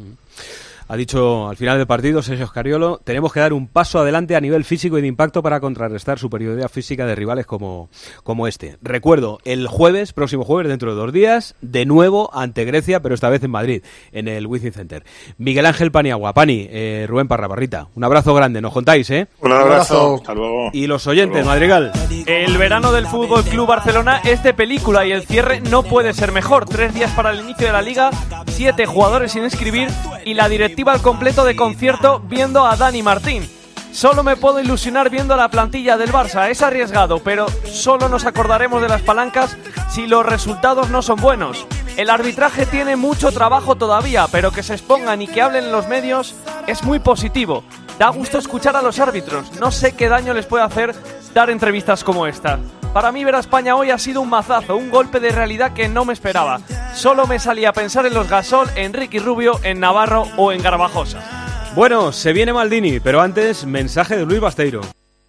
Ha dicho al final del partido Sergio Scariolo, tenemos que dar un paso adelante a nivel físico y de impacto para contrarrestar superioridad física de rivales como, como este. Recuerdo, el jueves, próximo jueves, dentro de dos días, de nuevo ante Grecia, pero esta vez en Madrid, en el Wizzing Center. Miguel Ángel Paniagua, Pani, eh, Rubén Parra, Barrita, un abrazo grande, nos contáis, ¿eh? Un abrazo, hasta luego. Y los oyentes, Madrigal. El verano del Fútbol Club Barcelona es de película y el cierre no puede ser mejor. Tres días para el inicio de la Liga, siete jugadores sin inscribir y la directiva al completo de concierto viendo a Dani Martín. Solo me puedo ilusionar viendo la plantilla del Barça. Es arriesgado, pero solo nos acordaremos de las palancas si los resultados no son buenos. El arbitraje tiene mucho trabajo todavía, pero que se expongan y que hablen en los medios es muy positivo. Da gusto escuchar a los árbitros. No sé qué daño les puede hacer dar entrevistas como esta. Para mí ver a España hoy ha sido un mazazo, un golpe de realidad que no me esperaba. Solo me salía a pensar en los Gasol, en Ricky Rubio, en Navarro o en Garbajosa. Bueno, se viene Maldini, pero antes, mensaje de Luis Basteiro.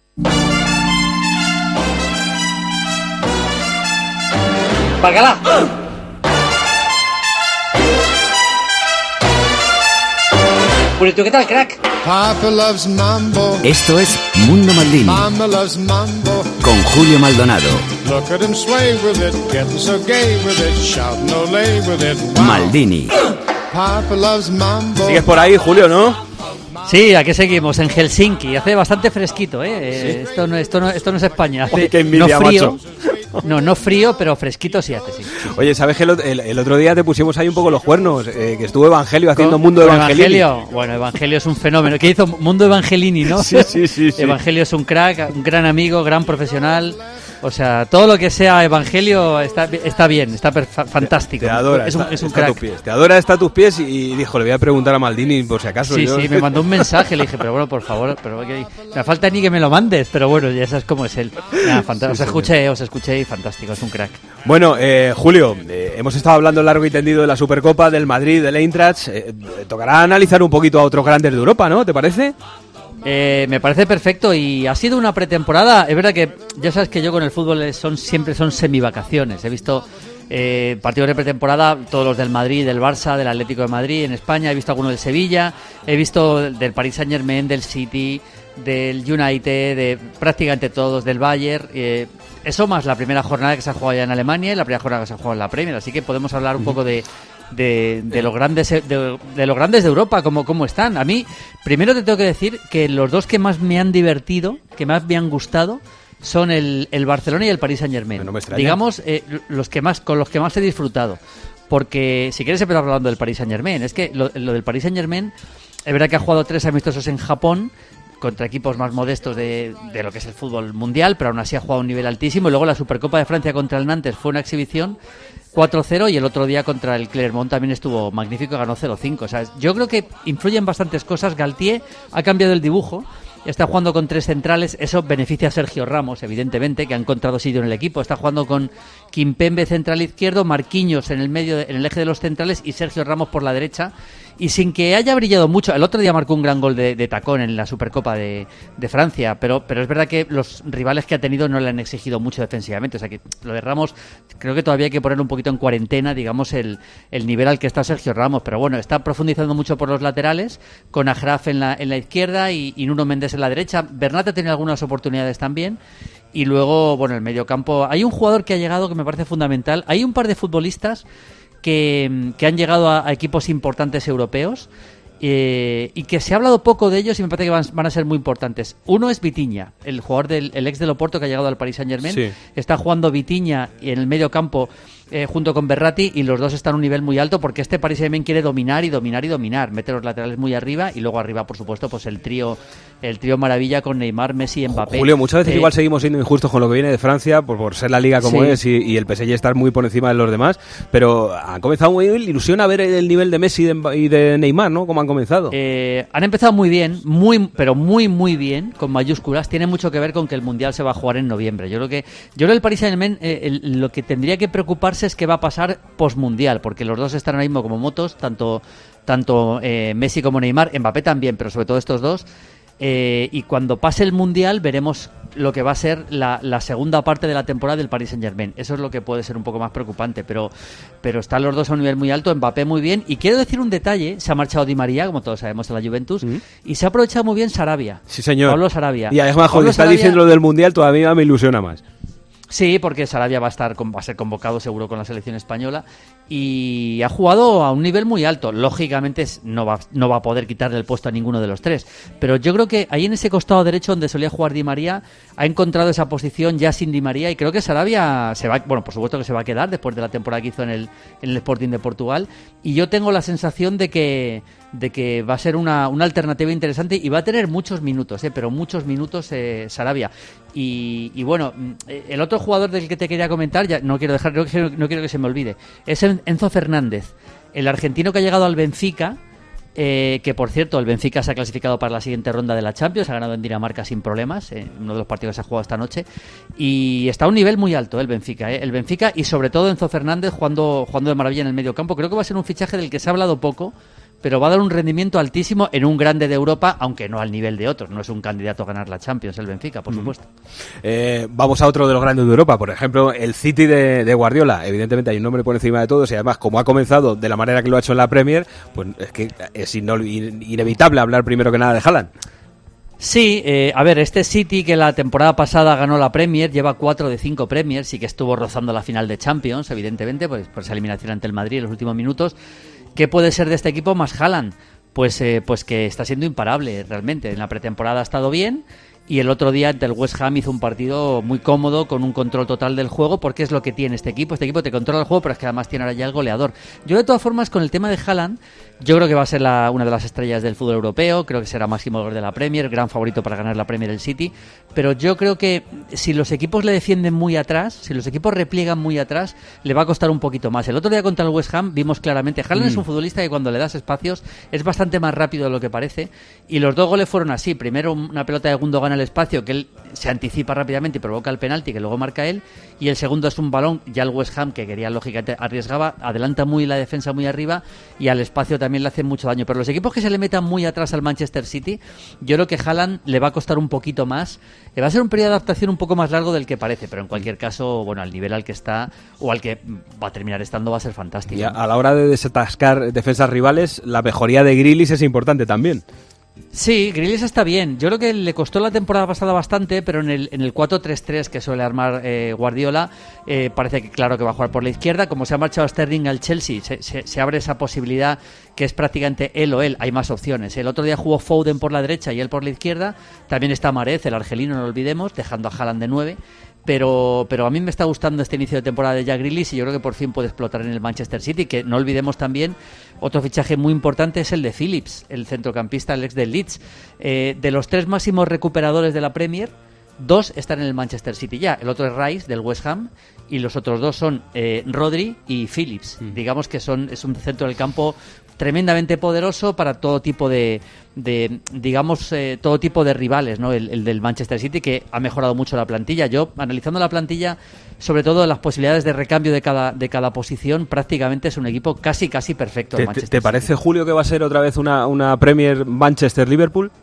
¡Bacalá! Bueno, ¿tú qué tal, crack? Esto es Mundo Maldini con Julio Maldonado. Maldini. Sigues por ahí, Julio, ¿no? Sí, aquí seguimos, en Helsinki. Hace bastante fresquito, ¿eh? ¿Sí? Esto, no, esto, no, esto no es España. Hace, Uy, qué envidia, no frío, macho. No, no frío, pero fresquito sí hace, sí. Oye, ¿sabes que el, el, el otro día te pusimos ahí un poco los cuernos? Eh, que estuvo Evangelio haciendo ¿Con, Mundo con Evangelini. Evangelio? Bueno, Evangelio es un fenómeno. ¿Qué hizo? Mundo Evangelini, ¿no? Sí, sí, sí, sí. Evangelio es un crack, un gran amigo, gran profesional. O sea, todo lo que sea Evangelio está, está bien, está perf- fantástico. Te, te adora, es un, está, es un está crack. a tus pies. Te adora, está a tus pies y, y dijo, le voy a preguntar a Maldini por si acaso. Sí, yo... sí, me mandó un mensaje, le dije, pero bueno, por favor, pero que me falta ni que me lo mandes, pero bueno, ya sabes cómo es él. Nada, fanta- sí, os escuché, os escuché y fantástico, es un crack. Bueno, eh, Julio, eh, hemos estado hablando largo y tendido de la Supercopa, del Madrid, del Eintracht. Eh, tocará analizar un poquito a otros grandes de Europa, ¿no? ¿Te parece? Eh, me parece perfecto y ha sido una pretemporada. Es verdad que ya sabes que yo con el fútbol son siempre son semivacaciones. He visto Eh, partidos de pretemporada, todos los del Madrid, del Barça, del Atlético de Madrid, en España, he visto algunos del Sevilla, he visto del Paris Saint-Germain, del City, del United, de prácticamente todos, del Bayern. Eh, eso más la primera jornada que se ha jugado ya en Alemania y la primera jornada que se ha jugado en la Premier, así que podemos hablar un poco de de, de los grandes de, de los grandes de Europa, como cómo están. A mí, primero te tengo que decir que los dos que más me han divertido, que más me han gustado, son el, el Barcelona y el Paris Saint-Germain. No me extraña. Digamos, eh, los que más con los que más he disfrutado. Porque, si quieres empezar hablando del Paris Saint-Germain, es que lo, lo del Paris Saint-Germain, es verdad que ha jugado tres amistosos en Japón, contra equipos más modestos de, de lo que es el fútbol mundial, pero aún así ha jugado a un nivel altísimo. Y luego la Supercopa de Francia contra el Nantes fue una exhibición cuatro cero, y el otro día contra el Clermont también estuvo magnífico, ganó cero cinco. O sea, yo creo que influyen bastantes cosas. Galtier ha cambiado el dibujo, está jugando con tres centrales, eso beneficia a Sergio Ramos, evidentemente, que ha encontrado sitio en el equipo. Está jugando con Kimpembe central izquierdo, Marquinhos en el medio, de, en el eje de los centrales, y Sergio Ramos por la derecha. Y sin que haya brillado mucho, el otro día marcó un gran gol de, de tacón en la Supercopa de, de Francia, pero, pero es verdad que los rivales que ha tenido no le han exigido mucho defensivamente. O sea que lo de Ramos, creo que todavía hay que poner un poquito en cuarentena, digamos, el, el nivel al que está Sergio Ramos. Pero bueno, está profundizando mucho por los laterales, con Achraf en la, en la izquierda y, y Nuno Méndez en la derecha. Bernat ha tenido algunas oportunidades también. Y luego, bueno, el mediocampo. Hay un jugador que ha llegado que me parece fundamental. Hay un par de futbolistas que, que han llegado a, a equipos importantes europeos eh, y que se ha hablado poco de ellos y me parece que van, van a ser muy importantes. Uno es Vitinha, el jugador del el ex del Oporto que ha llegado al Paris Saint-Germain. Sí. Está jugando Vitinha en el medio campo eh, junto con Berratti, y los dos están a un nivel muy alto porque este Paris Saint-Germain quiere dominar y dominar y dominar, meter los laterales muy arriba, y luego arriba, por supuesto, pues el trío el trío maravilla con Neymar, Messi y Mbappé. Julio, muchas veces eh, igual seguimos siendo injustos con lo que viene de Francia por, por ser la liga como sí. es y, y el P S G estar muy por encima de los demás, pero han comenzado muy ilusión a ver el nivel de Messi y de, y de Neymar, ¿no? ¿Cómo han comenzado? Eh, han empezado muy bien, muy pero muy muy bien, con mayúsculas. Tiene mucho que ver con que el Mundial se va a jugar en noviembre. Yo creo que yo creo que el Paris Saint-Germain eh, el, lo que tendría que preocuparse es qué va a pasar post-Mundial, porque los dos están ahora mismo como motos, tanto tanto eh, Messi como Neymar, Mbappé también, pero sobre todo estos dos. Eh, y cuando pase el Mundial veremos lo que va a ser la, la segunda parte de la temporada del Paris Saint-Germain. Eso es lo que puede ser un poco más preocupante, pero, pero están los dos a un nivel muy alto, Mbappé muy bien. Y quiero decir un detalle, se ha marchado Di María, como todos sabemos, en la Juventus, ¿Mm? y se ha aprovechado muy bien Sarabia. Sí, señor. Pablo Sarabia. Y además, cuando está Sarabia... diciendo lo del Mundial, todavía me ilusiona más. Sí, porque Sarabia va a estar va a ser convocado seguro con la selección española y ha jugado a un nivel muy alto. Lógicamente no va, no va a poder quitarle el puesto a ninguno de los tres, pero yo creo que ahí en ese costado derecho donde solía jugar Di María ha encontrado esa posición ya sin Di María, y creo que Sarabia se va, bueno, por supuesto que se va a quedar después de la temporada que hizo en el, en el Sporting de Portugal, y yo tengo la sensación de que de que va a ser una, una alternativa interesante y va a tener muchos minutos, eh, pero muchos minutos eh, Sarabia. Y, y bueno, el otro jugador del que te quería comentar, ya no quiero dejar, no quiero, no quiero que se me olvide, es Enzo Fernández, el argentino que ha llegado al Benfica, eh, que por cierto el Benfica se ha clasificado para la siguiente ronda de la Champions, ha ganado en Dinamarca sin problemas, eh, uno de los partidos que se ha jugado esta noche, y está a un nivel muy alto eh, el Benfica, eh, el Benfica y sobre todo Enzo Fernández jugando, jugando de maravilla en el medio campo. Creo que va a ser un fichaje del que se ha hablado poco, pero va a dar un rendimiento altísimo en un grande de Europa, aunque no al nivel de otros. No es un candidato a ganar la Champions, el Benfica, por mm. supuesto. Eh, vamos a otro de los grandes de Europa, por ejemplo, el City de, de Guardiola. Evidentemente hay un nombre por encima de todos, y además, como ha comenzado de la manera que lo ha hecho en la Premier, pues es que es ino- inevitable hablar primero que nada de Haaland. Sí, eh, a ver, este City que la temporada pasada ganó la Premier, lleva cuatro de cinco Premiers y que estuvo rozando la final de Champions, evidentemente, pues por esa eliminación ante el Madrid en los últimos minutos. ¿Qué puede ser de este equipo más Haaland? Pues, eh, pues que está siendo imparable realmente. En la pretemporada ha estado bien, y el otro día ante el West Ham hizo un partido muy cómodo, con un control total del juego, porque es lo que tiene este equipo. Este equipo te controla el juego, pero es que además tiene ahora ya el goleador. Yo, de todas formas, con el tema de Haaland, yo creo que va a ser la, una de las estrellas del fútbol europeo. Creo que será máximo goleador de la Premier, gran favorito para ganar la Premier el City. Pero yo creo que si los equipos le defienden muy atrás, si los equipos repliegan muy atrás, le va a costar un poquito más. El otro día contra el West Ham vimos claramente, Haaland mm. es un futbolista que cuando le das espacios es bastante más rápido de lo que parece, y los dos goles fueron así. Primero una pelota de Gundogan en el espacio, que él se anticipa rápidamente y provoca el penalti, que luego marca él, y el segundo es un balón, ya el West Ham, que quería lógicamente, arriesgaba, adelanta muy la defensa muy arriba, y al espacio también le hacen mucho daño. Pero los equipos que se le metan muy atrás al Manchester City, yo creo que Haaland le va a costar un poquito más, le va a ser un periodo de adaptación un poco más largo del que parece, pero en cualquier caso, bueno, al nivel al que está, o al que va a terminar estando, va a ser fantástico. Y a, a la hora de desatascar defensas rivales, la mejoría de Grealish es importante también. Sí, Grealish está bien. Yo creo que le costó la temporada pasada bastante, pero en el, en el cuatro tres tres que suele armar eh, Guardiola, eh, parece que claro que va a jugar por la izquierda. Como se ha marchado Sterling al Chelsea, se, se, se abre esa posibilidad que es prácticamente él o él. Hay más opciones. El otro día jugó Foden por la derecha y él por la izquierda. También está Mahrez, el argelino, no lo olvidemos, dejando a Haaland de nueve. Pero, pero a mí me está gustando este inicio de temporada de Jack Grealish y yo creo que por fin puede explotar en el Manchester City, que no olvidemos también, otro fichaje muy importante es el de Phillips, el centrocampista, el ex del Leeds. Eh, de los tres máximos recuperadores de la Premier, dos están en el Manchester City ya. El otro es Rice, del West Ham, y los otros dos son eh, Rodri y Phillips. Mm. Digamos que son es un centro del campo tremendamente poderoso para todo tipo de, de digamos, eh, todo tipo de rivales, ¿no? El, el del Manchester City, que ha mejorado mucho la plantilla. Yo, analizando la plantilla, sobre todo las posibilidades de recambio de cada, de cada posición, prácticamente es un equipo casi, casi perfecto. ¿Te, Manchester ¿te parece, City. Julio, que va a ser otra vez una, una Premier Manchester-Liverpool?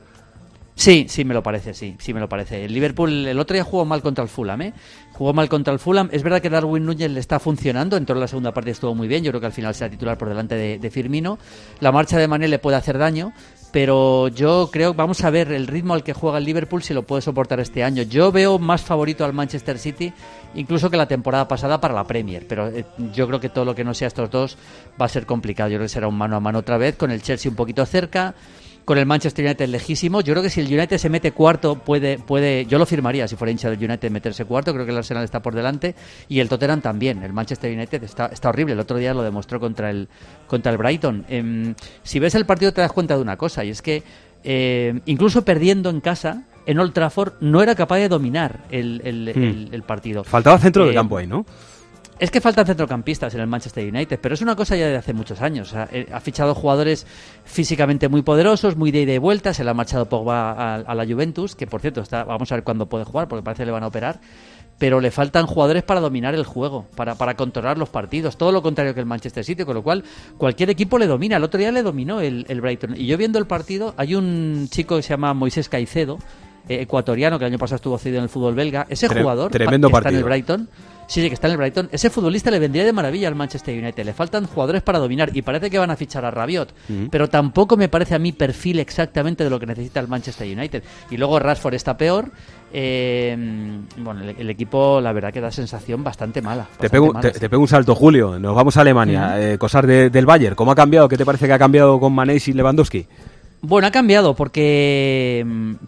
Sí, sí me lo parece, sí, sí me lo parece. El Liverpool el otro día jugó mal contra el Fulham, ¿eh? Jugó mal contra el Fulham. Es verdad que Darwin Núñez le está funcionando, en toda la segunda parte estuvo muy bien, yo creo que al final será titular por delante de, de Firmino. La marcha de Mané le puede hacer daño, pero yo creo, vamos a ver el ritmo al que juega el Liverpool si lo puede soportar este año. Yo veo más favorito al Manchester City incluso que la temporada pasada para la Premier, pero eh, yo creo que todo lo que no sea estos dos va a ser complicado. Yo creo que será un mano a mano otra vez, con el Chelsea un poquito cerca, con el Manchester United lejísimo. Yo creo que si el United se mete cuarto, puede, puede, yo lo firmaría si fuera hincha del United meterse cuarto. Creo que el Arsenal está por delante y el Tottenham también. El Manchester United está, está horrible. El otro día lo demostró contra el, contra el Brighton. Eh, si ves el partido te das cuenta de una cosa, y es que eh, incluso perdiendo en casa, en Old Trafford, no era capaz de dominar el, el, hmm. el, el partido. Faltaba centro eh, de campo ahí, ¿no? Es que faltan centrocampistas en el Manchester United, pero es una cosa ya de hace muchos años. Ha, ha fichado jugadores físicamente muy poderosos, muy de ida y vuelta. Se le ha marchado Pogba a, a la Juventus, que por cierto, está, vamos a ver cuándo puede jugar, porque parece que le van a operar. Pero le faltan jugadores para dominar el juego, para, para controlar los partidos. Todo lo contrario que el Manchester City, con lo cual cualquier equipo le domina. El otro día le dominó el, el Brighton. Y yo viendo el partido, hay un chico que se llama Moisés Caicedo, eh, ecuatoriano, que el año pasado estuvo cedido en el fútbol belga. Ese Tre- jugador tremendo que partido. Está en el Brighton... Sí, sí, que está en el Brighton. Ese futbolista le vendría de maravilla al Manchester United. Le faltan jugadores para dominar y parece que van a fichar a Rabiot. Uh-huh. Pero tampoco me parece a mí perfil exactamente de lo que necesita el Manchester United. Y luego Rashford está peor. Eh, bueno, el, el equipo, la verdad, que da sensación bastante mala. Bastante te, pego, mala, te, te pego un salto, Julio. Nos vamos a Alemania. Uh-huh. Eh, cosas de, del Bayern. ¿Cómo ha cambiado? ¿Qué te parece que ha cambiado con Mané y Lewandowski? Bueno, ha cambiado porque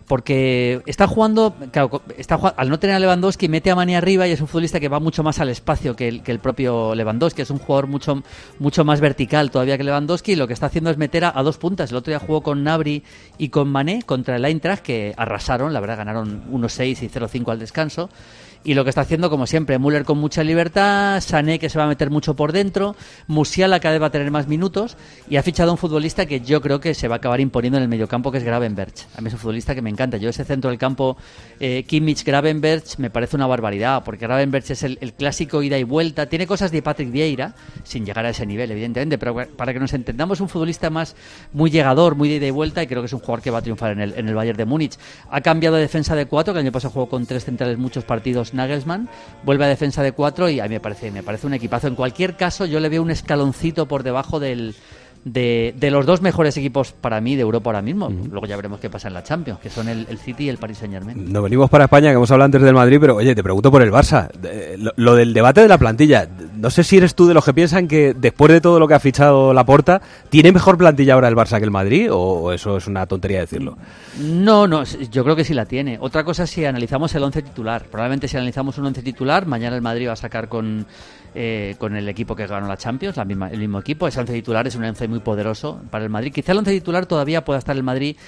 porque está jugando, claro, está al no tener a Lewandowski mete a Mané arriba y es un futbolista que va mucho más al espacio que el, que el propio Lewandowski. Es un jugador mucho mucho más vertical todavía que Lewandowski, y lo que está haciendo es meter a, a dos puntas. El otro día jugó con Gnabry y con Mané contra el Eintracht, que arrasaron, la verdad, ganaron uno seis y cero cinco al descanso. Y lo que está haciendo, como siempre, Müller con mucha libertad, Sané, que se va a meter mucho por dentro, Musiala, cada vez va a tener más minutos, y ha fichado a un futbolista que yo creo que se va a acabar imponiendo en el mediocampo, que es Gravenberch. A mí es un futbolista que me encanta. Yo ese centro del campo, eh, Kimmich-Gravenberch, me parece una barbaridad, porque Gravenberch es el, el clásico ida y vuelta. Tiene cosas de Patrick Vieira, sin llegar a ese nivel, evidentemente, pero para que nos entendamos, un futbolista más muy llegador, muy de ida y vuelta, y creo que es un jugador que va a triunfar en el, en el Bayern de Múnich. Ha cambiado de defensa de cuatro, que el año pasado jugó con tres centrales muchos partidos Nagelsmann, vuelve a defensa de cuatro y a mí me parece, me parece un equipazo. En cualquier caso, yo le veo un escaloncito por debajo del de, de los dos mejores equipos para mí de Europa ahora mismo. Uh-huh. Luego ya veremos qué pasa en la Champions, que son el, el City y el Paris Saint-Germain. Nos venimos para España, que hemos hablado antes del Madrid, pero oye, te pregunto por el Barça. Lo, lo del debate de la plantilla, no sé si eres tú de los que piensan que después de todo lo que ha fichado Laporta, ¿tiene mejor plantilla ahora el Barça que el Madrid, o eso es una tontería decirlo? No, no, yo creo que sí la tiene. Otra cosa es si analizamos el once titular. Probablemente si analizamos un once titular, mañana el Madrid va a sacar con eh, con el equipo que ganó la Champions, la misma, el mismo equipo. Ese once titular es un once muy poderoso para el Madrid. Quizá el once titular todavía pueda estar el Madrid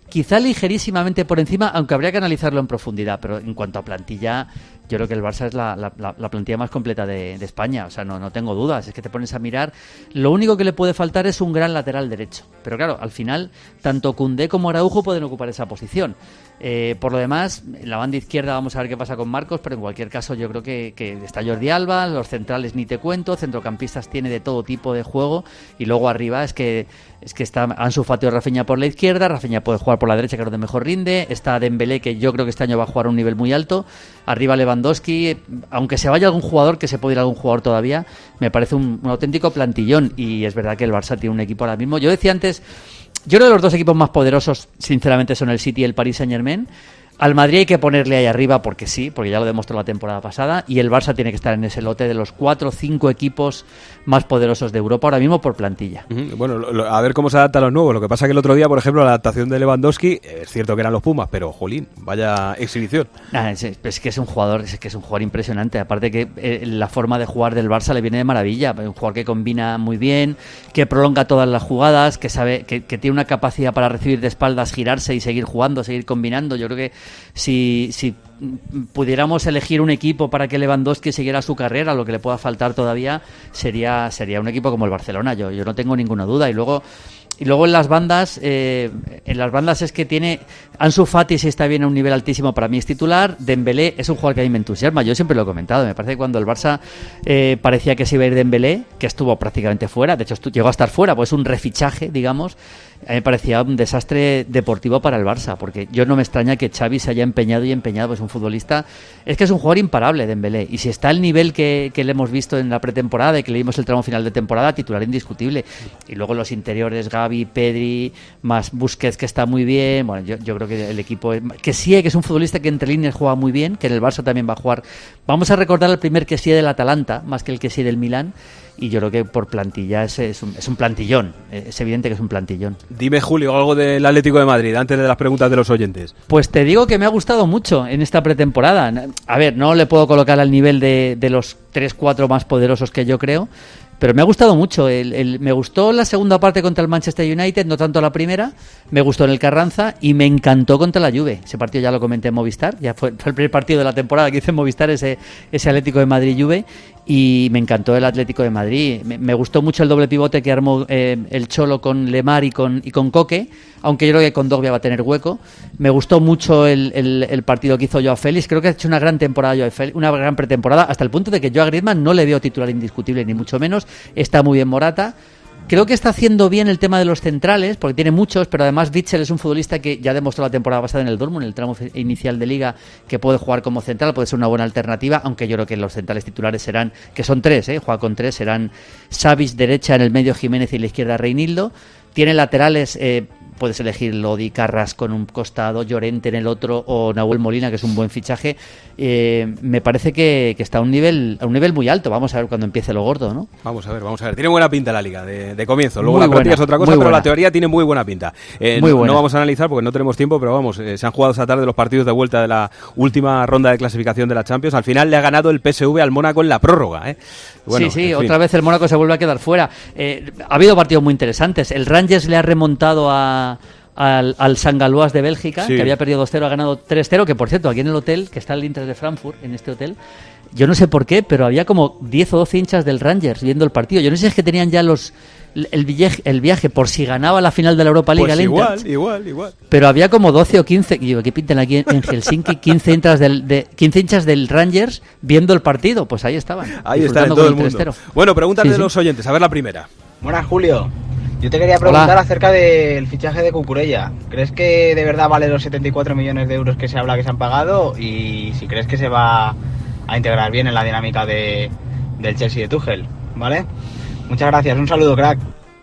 quizá ligerísimamente por encima, aunque habría que analizarlo en profundidad, pero en cuanto a plantilla, yo creo que el Barça es la, la, la plantilla más completa de, de España, o sea, no, no tengo dudas, es que te pones a mirar, lo único que le puede faltar es un gran lateral derecho, pero claro, al final, tanto Koundé como Araujo pueden ocupar esa posición. Eh, por lo demás, en la banda izquierda vamos a ver qué pasa con Marcos, pero en cualquier caso yo creo que, que está Jordi Alba, los centrales ni te cuento, centrocampistas tiene de todo tipo de juego, y luego arriba es que es que está Ansu Fati o Rafinha por la izquierda, Rafinha puede jugar por la derecha, que es donde mejor rinde, está Dembélé, que yo creo que este año va a jugar a un nivel muy alto, arriba Lewandowski, aunque se vaya algún jugador, que se puede ir algún jugador todavía, me parece un, un auténtico plantillón, y es verdad que el Barça tiene un equipo ahora mismo. Yo decía antes, yo creo que los dos equipos más poderosos, sinceramente, son el City y el Paris Saint-Germain. Al Madrid hay que ponerle ahí arriba porque sí, porque ya lo demostró la temporada pasada, y el Barça tiene que estar en ese lote de los cuatro o cinco equipos más poderosos de Europa ahora mismo por plantilla. Uh-huh. Bueno, lo, lo, a ver cómo se adapta a los nuevos. Lo que pasa que el otro día, por ejemplo, la adaptación de Lewandowski, es cierto que eran los Pumas, pero jolín, vaya exhibición. Ah, es, es que es un jugador, es que es un jugador impresionante. Aparte que eh, la forma de jugar del Barça le viene de maravilla. Un jugador que combina muy bien, que prolonga todas las jugadas, que sabe, que, que tiene una capacidad para recibir de espaldas, girarse y seguir jugando, seguir combinando. Yo creo que si, si pudiéramos elegir un equipo para que Lewandowski siguiera su carrera, lo que le pueda faltar todavía sería sería un equipo como el Barcelona, yo yo no tengo ninguna duda. Y luego y luego en las bandas eh, en las bandas es que tiene Ansu Fati, si está bien a un nivel altísimo, para mí es titular. Dembélé es un jugador que a mí me entusiasma, yo siempre lo he comentado, me parece que cuando el Barça eh, parecía que se iba a ir Dembélé, que estuvo prácticamente fuera, de hecho estu- llegó a estar fuera, pues un refichaje, digamos, a mí me parecía un desastre deportivo para el Barça, porque yo no me extraña que Xavi se haya empeñado y empeñado, pues un futbolista, es que es un jugador imparable Dembélé, y si está al nivel que, que le hemos visto en la pretemporada y que le dimos el tramo final de temporada, titular indiscutible. Y luego los interiores, Gavi, Pedri, más Busquets, que está muy bien. Bueno, yo, yo creo que el equipo, es, que sí, que es un futbolista que entre líneas juega muy bien, que en el Barça también va a jugar. Vamos a recordar el primer que sí del Atalanta, más que el que sí del Milán. Y yo creo que por plantilla es, es, un, es un plantillón, es evidente que es un plantillón. Dime, Julio, algo del Atlético de Madrid, antes de las preguntas de los oyentes. Pues te digo que me ha gustado mucho en esta pretemporada. A ver, no le puedo colocar al nivel de, de los tres cuatro más poderosos que yo creo, pero me ha gustado mucho. El, el, me gustó la segunda parte contra el Manchester United, no tanto la primera. Me gustó en el Carranza y me encantó contra la Juve. Ese partido ya lo comenté en Movistar, ya fue, fue el primer partido de la temporada que hice en Movistar, ese, ese Atlético de Madrid-Juve, y me encantó el Atlético de Madrid. Me, me gustó mucho el doble pivote que armó eh, el Cholo con Lemar y con, y con Coque, aunque yo creo que con Dogbia va a tener hueco. Me gustó mucho el, el, el partido que hizo Joao Félix. Creo que ha hecho una gran temporada Joao Félix, una gran pretemporada, hasta el punto de que yo a Griezmann no le veo titular indiscutible, ni mucho menos. Está muy bien Morata. Creo que está haciendo bien el tema de los centrales, porque tiene muchos, pero además Witsel es un futbolista que ya demostró la temporada pasada en el Dortmund, en el tramo inicial de Liga, que puede jugar como central, puede ser una buena alternativa, aunque yo creo que los centrales titulares serán, que son tres, ¿eh? Juega con tres, serán Savic derecha, en el medio Jiménez y en la izquierda Reinildo. Tiene laterales, eh, puedes elegir Lodi, Carras con un costado, Llorente en el otro, o Nahuel Molina, que es un buen fichaje. Eh, me parece que, que está a un nivel a un nivel muy alto. Vamos a ver cuando empiece lo gordo, ¿no? Vamos a ver, vamos a ver. Tiene buena pinta la Liga de, de comienzo. Luego muy la práctica buena, es otra cosa, pero buena. La teoría tiene muy buena pinta. Eh, muy no, buena. No vamos a analizar porque no tenemos tiempo, pero vamos, eh, se han jugado esta tarde los partidos de vuelta de la última ronda de clasificación de la Champions. Al final le ha ganado el P S V al Mónaco en la prórroga, ¿eh? Bueno, sí, sí, otra vez el Mónaco se vuelve a quedar fuera. Eh, ha habido partidos muy interesantes. El Rangers le ha remontado a... al, al San Galois de Bélgica, sí. que había perdido dos cero, ha ganado tres cero, que por cierto, aquí en el hotel, que está el Inter de Frankfurt, en este hotel, yo no sé por qué, pero había como diez o doce hinchas del Rangers viendo el partido. Yo no sé si es que tenían ya los el viaje, el viaje por si ganaba la final de la Europa League. Pues al igual, Inter, igual, igual. Pero había como doce o quince, digo, ¿qué pintan aquí en Helsinki? quince hinchas del, de, quince hinchas del Rangers viendo el partido. Pues ahí estaban. Ahí está, en todo el mundo. Bueno, pregúntale sí, de los sí. oyentes, a ver la primera. Buenas, Julio. Yo te quería preguntar Hola. acerca del fichaje de Cucurella. ¿Crees que de verdad vale los setenta y cuatro millones de euros que se habla que se han pagado? Y si crees que se va a integrar bien en la dinámica de, del Chelsea de Tuchel, ¿vale? Muchas gracias, un saludo, crack.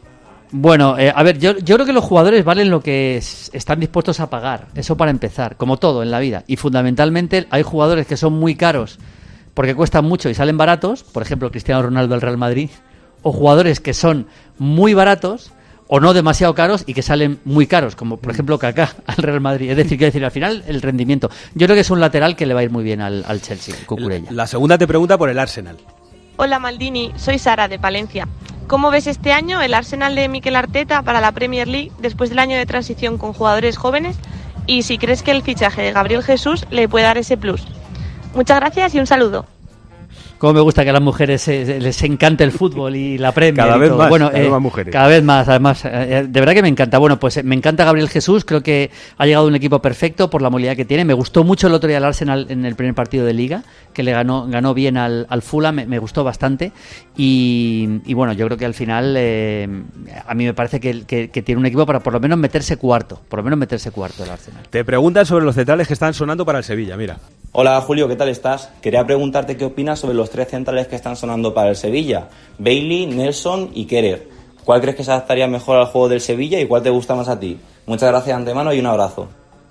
Bueno, eh, a ver, yo, yo creo que los jugadores valen lo que es, están dispuestos a pagar. Eso para empezar, como todo en la vida. Y fundamentalmente hay jugadores que son muy caros porque cuestan mucho y salen baratos. Por ejemplo, Cristiano Ronaldo del Real Madrid. O jugadores que son muy baratos o no demasiado caros y que salen muy caros, como por ejemplo Kaká al Real Madrid. Es decir, que decir, al final el rendimiento. Yo creo que es un lateral que le va a ir muy bien al, al Chelsea, Cucurella. La segunda te pregunta por el Arsenal. Hola Maldini, soy Sara de Palencia. ¿cómo ves este año el Arsenal de Mikel Arteta para la Premier League después del año de transición con jugadores jóvenes? Y si crees que el fichaje de Gabriel Jesús le puede dar ese plus. Muchas gracias y un saludo. Cómo me gusta que a las mujeres eh, les encante el fútbol y la Premier. Cada y vez todo. más, bueno, cada eh, vez más mujeres. Cada vez más, además. Eh, de verdad que me encanta. Bueno, pues eh, me encanta Gabriel Jesús. Creo que ha llegado un equipo perfecto por la movilidad que tiene. Me gustó mucho el otro día el Arsenal en el primer partido de Liga, que le ganó ganó bien al, al Fulham. Me, me gustó bastante. Y, y bueno, yo creo que al final eh, a mí me parece que, que, que tiene un equipo para por lo menos meterse cuarto. Por lo menos meterse cuarto el Arsenal. Te preguntan sobre los centrales que están sonando para el Sevilla, mira. Hola Julio, ¿qué tal estás? Quería preguntarte qué opinas sobre los tres centrales que están sonando para el Sevilla, Bailey, Nelson y Kerer. ¿Cuál crees que se adaptaría mejor al juego del Sevilla y cuál te gusta más a ti? Muchas gracias de antemano y un abrazo.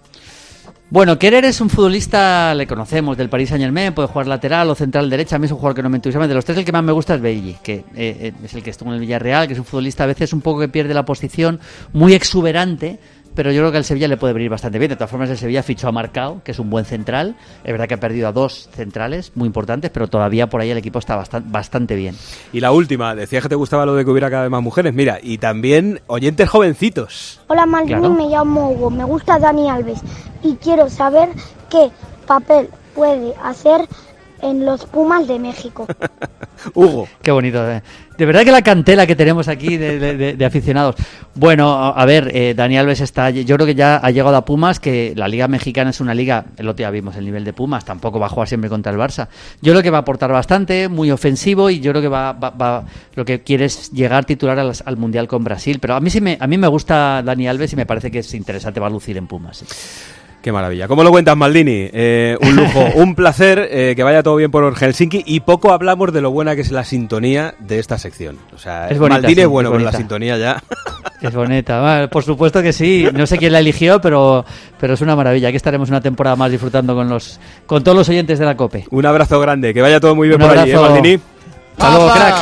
Bueno, Kerer es un futbolista, le conocemos, del Paris Saint-Germain, puede jugar lateral o central derecha. A mí es un jugador que no me entusiasma. De los tres, el que más me gusta es Bailey, que eh, es el que estuvo en el Villarreal, que es un futbolista a veces un poco que pierde la posición, muy exuberante, pero yo creo que al Sevilla le puede venir bastante bien. De todas formas, el Sevilla fichó a Marcao, que es un buen central. Es verdad que ha perdido a dos centrales muy importantes, pero todavía por ahí el equipo está bastante, bastante bien. Y la última, decías que te gustaba lo de que hubiera cada vez más mujeres. Mira, y también oyentes jovencitos. Hola Maldini, claro. Me llamo Hugo, me gusta Dani Alves y quiero saber qué papel puede hacer en los Pumas de México. Hugo. Qué bonito. Eh. De verdad que la cantela que tenemos aquí de, de, de aficionados. Bueno, a, a ver, eh, Dani Alves está, yo creo que ya ha llegado a Pumas, que la Liga Mexicana es una liga, el otro día vimos el nivel de Pumas, tampoco va a jugar siempre contra el Barça. Yo creo que va a aportar bastante, muy ofensivo, y yo creo que va, va, va lo que quiere es llegar titular al, al Mundial con Brasil. Pero a mí sí me, a mí me gusta Dani Alves y me parece que es interesante, va a lucir en Pumas. Sí. Qué maravilla. ¿Cómo lo cuentas, Maldini? Eh, un lujo, un placer, eh, que vaya todo bien por Helsinki, y poco hablamos de lo buena que es la sintonía de esta sección. O sea, es bonita, Maldini sí, es bueno es con la sintonía ya. Es bonita, bueno, por supuesto que sí. No sé quién la eligió, pero, pero es una maravilla. Aquí estaremos una temporada más disfrutando con los con todos los oyentes de la COPE. Un abrazo grande, que vaya todo muy bien un por abrazo. allí, ¿eh, Maldini? Hasta luego, crack.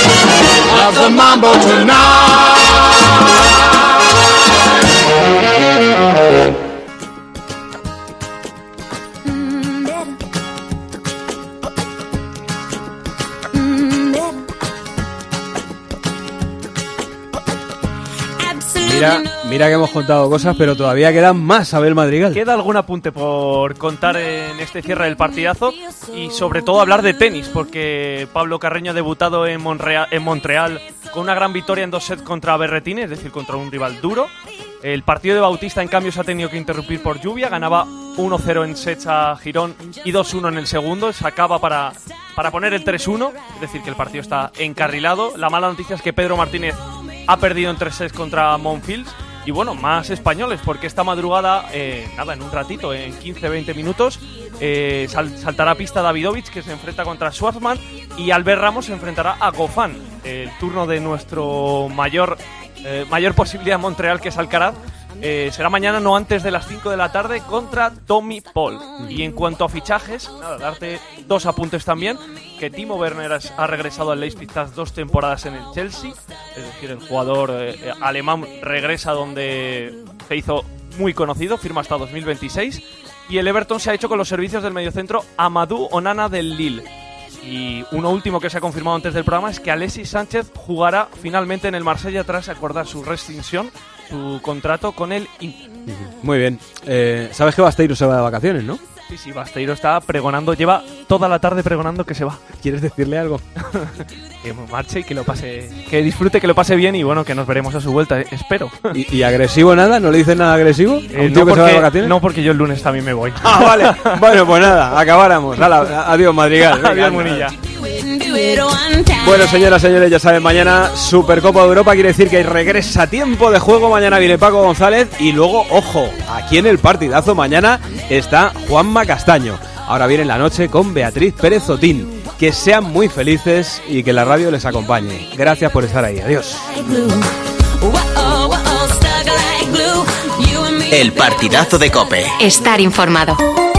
Mira, mira que hemos contado cosas, pero todavía quedan más, Abel Madrigal. Queda algún apunte por contar en este cierre del partidazo y sobre todo hablar de tenis, porque Pablo Carreño ha debutado en Montreal, en Montreal con una gran victoria en dos sets contra Berrettini, es decir, contra un rival duro. El partido de Bautista, en cambio, se ha tenido que interrumpir por lluvia. Ganaba uno cero en sets a Girón y dos uno en el segundo. Se acaba para, para poner el tres uno, es decir, que el partido está encarrilado. La mala noticia es que Pedro Martínez ha perdido en tres sets contra Monfils. Y bueno, más españoles, porque esta madrugada, eh, nada, en un ratito, en quince veinte minutos, eh, sal, saltará a pista Davidovich, que se enfrenta contra Schwartzman, y Albert Ramos se enfrentará a Goffin. El turno de nuestro mayor, eh, mayor posibilidad en Montreal, que es Alcaraz, eh, será mañana no antes de las cinco de la tarde contra Tommy Paul. Y en cuanto a fichajes, nada, darte dos apuntes también, que Timo Werner ha regresado al Leipzig tras dos temporadas en el Chelsea, es decir, el jugador eh, alemán regresa donde se hizo muy conocido, firma hasta dos mil veintiséis, y el Everton se ha hecho con los servicios del mediocentro Amadou Onana del Lille. Y uno último que se ha confirmado antes del programa es que Alexis Sánchez jugará finalmente en el Marsella tras acordar su rescisión, su contrato con el Inter. Muy bien. Eh, ¿Sabes que Basteiro se va de vacaciones, no? Sí, sí, Basteiro está pregonando, lleva toda la tarde pregonando que se va. ¿Quieres decirle algo? Que marche y que lo pase, que disfrute, que lo pase bien, y bueno, que nos veremos a su vuelta, eh, espero. ¿Y, ¿Y agresivo nada? ¿No le dices nada agresivo? Eh, no, porque, no, porque yo el lunes también me voy. Ah, vale. Bueno, pues nada, acabáramos. Hala, adiós, Madrigal. Venga, adiós, Munilla. Bueno, señoras, señores, ya saben, mañana Supercopa de Europa, quiere decir que regresa tiempo de juego. Mañana viene Paco González y luego, ojo, aquí en el partidazo mañana está Juanma Castaño. Ahora viene la noche con Beatriz Pérez Otín. Que sean muy felices y que la radio les acompañe. Gracias por estar ahí. Adiós. El partidazo de COPE. Estar informado.